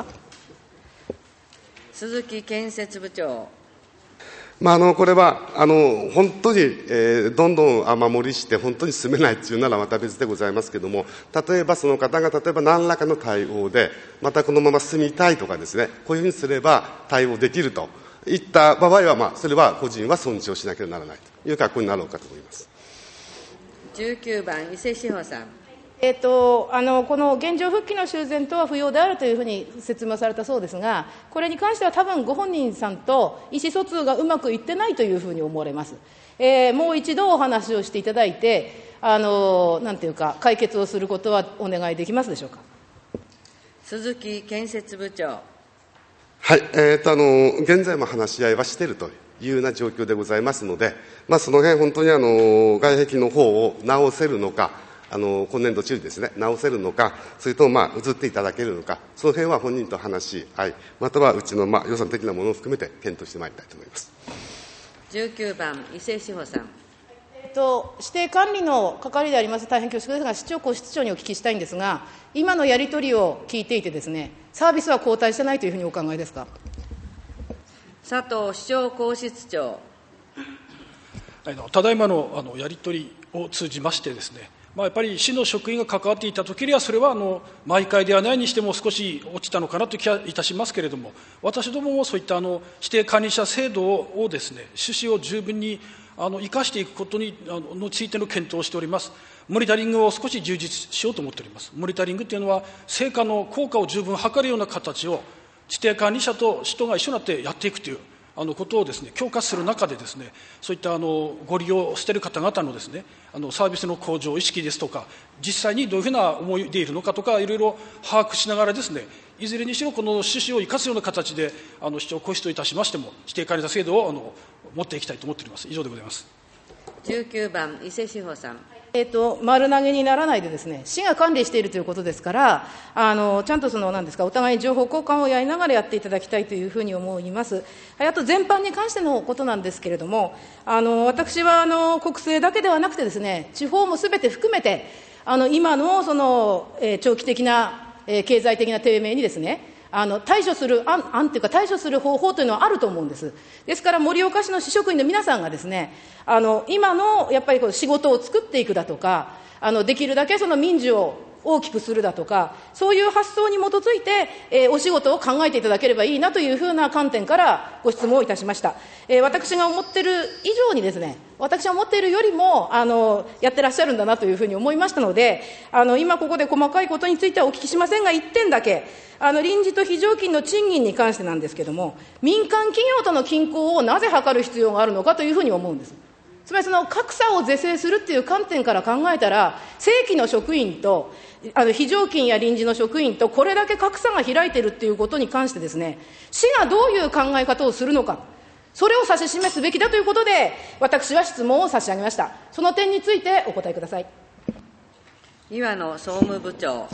鈴木建設部長。 まあ、あのこれはあの本当に、えー、どんどん雨漏りして本当に住めないというならまた別でございますけれども、例えばその方が例えば何らかの対応でまたこのまま住みたいとかですね、こういうふうにすれば対応できるといった場合は、まあ、それは個人は尊重しなければならないという格好になろうかと思います。 じゅうきゅうばん、伊勢志保さん。 えー、とあのこの現状復帰の修繕等は不要であるというふうに説明されたそうですが、これに関しては多分ご本人さんと意思疎通がうまくいってないというふうに思われます。えー、もう一度お話をしていただいて、あのなんていうか解決をすることはお願いできますでしょうか。 鈴木建設部長。 はい、えー、とあの現在も話し合いはしているというような状況でございますので、まあ、その辺本当にあの外壁の方を直せるのか、あの今年度中にですね直せるのか、それともまあ移っていただけるのか、その辺は本人と話し合い、またはうちのまあ予算的なものを含めて検討してまいりたいと思います。 じゅうきゅうばん、伊勢志保さん。 えっと、指定管理の係であります、大変恐縮ですが、市長、室長にお聞きしたいんですが、今のやり取りを聞いていてですね、サービスは後退してないというふうにお考えですか。 佐藤市長皇室長。 ただいまのあのやり取りを通じましてですね、まあ、やっぱり市の職員が関わっていたときには、それはあの毎回ではないにしても少し落ちたのかなという気はいたしますけれども、私どももそういったあの指定管理者制度をですね、趣旨を十分にあの生かしていくことにあのについての検討をしております。モニタリングを少し充実しようと思っております。モニタリングというのは、成果の効果を十分測るような形を指定管理者と市とが一緒になってやっていくというあのことをですね、強化する中でですね、そういったあのご利用している方々のですね、あのサービスの向上意識ですとか、実際にどういうふうな思いでいるのかとか、いろいろ把握しながらですね、いずれにしろこの趣旨を生かすような形で、あの市長、皇室といたしましても、指定管理者制度をあの持っていきたいと思っております。以上でございます。 じゅうきゅうばん、伊勢志保さん。 えー、と丸投げにならないでですね、市が管理しているということですから、あのちゃんとその何ですか、お互いに情報交換をやりながらやっていただきたいというふうに思います。あと全般に関してのことなんですけれども、あの私はあの国政だけではなくてですね、地方もすべて含めて、あの今のその、えー、長期的な、えー、経済的な低迷にですね、あの対処する案、案というか対処する方法というのはあると思うんです。ですから盛岡市の市職員の皆さんがですね、あの今のやっぱりこう仕事を作っていくだとか、あのできるだけその民事を大きくするだとか、そういう発想に基づいて、えー、お仕事を考えていただければいいなというふうな観点からご質問をいたしました。えー、私が思っている以上にですね、私が思っているよりもあのやってらっしゃるんだなというふうに思いましたので、あの今ここで細かいことについてはお聞きしませんが、いってんだけ、あの臨時と非常勤の賃金に関してなんですけれども、民間企業との均衡をなぜ図る必要があるのかというふうに思うんです。つまりその格差を是正するっていう観点から考えたら、正規の職員とあの非常勤や臨時の職員とこれだけ格差が開いているっていうことに関してですね、市がどういう考え方をするのか、それを指し示すべきだということで、私は質問を差し上げました。その点についてお答えください。 岩野総務部長。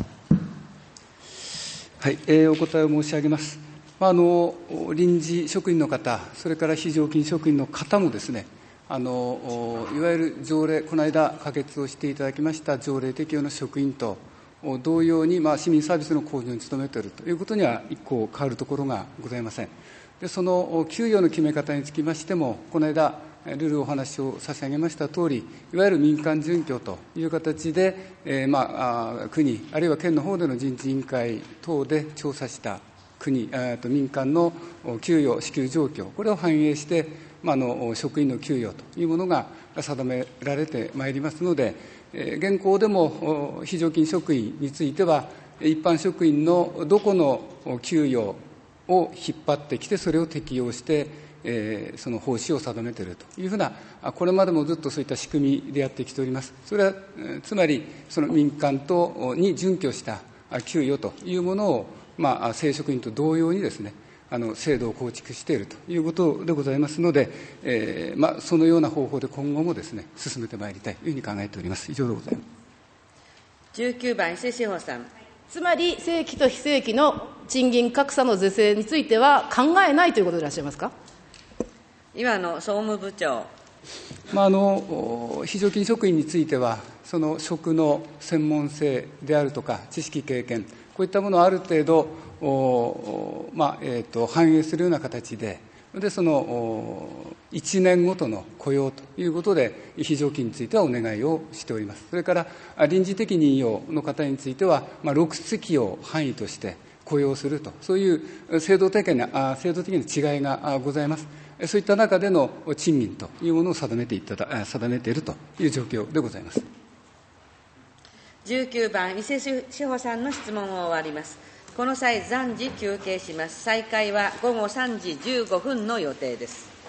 はい、えー、お答えを申し上げます。まあ、あの臨時職員の方、それから非常勤職員の方もですね、あのいわゆる条例、この間可決をしていただきました条例適用の職員と同様に、まあ、市民サービスの向上に努めているということには一向変わるところがございません。でその給与の決め方につきましても、この間ルールお話を差し上げましたとおり、いわゆる民間準拠という形で、えーまあ、国あるいは県の方での人事委員会等で調査した国あと民間の給与支給状況、これを反映して、まあ、の職員の給与というものが定められてまいりますので、えー、現行でも非常勤職員については、一般職員のどこの給与を引っ張ってきて、それを適用して、えー、その方針を定めているというふうな、これまでもずっとそういった仕組みでやってきております。それはつまり、その民間とに準拠した給与というものを、まあ、正職員と同様にですね、あの制度を構築しているということでございますので、えーまあ、そのような方法で今後もですね、進めてまいりたいというふうに考えております。以上でございます。 じゅうきゅうばん、伊勢志保さん。 つまり正規と非正規の賃金格差の是正については考えないということでいらっしゃいますか。 岩野総務部長。 まあ、あの非常勤職員については、その職の専門性であるとか、知識、経験、こういったものをある程度、まあえー、と反映するような形で、でそのいちねんごとの雇用ということで、非常勤についてはお願いをしております。それから臨時的任用の方については、まあ、ろくつきを範囲として雇用すると、そういう制度的な制度的な違いがございます。そういった中での賃金というものを定めていただ定めているという状況でございます。 じゅうきゅうばん、伊勢志保さんの質問を終わります。この際、暫時休憩します。再開は午後さんじじゅうごふんの予定です。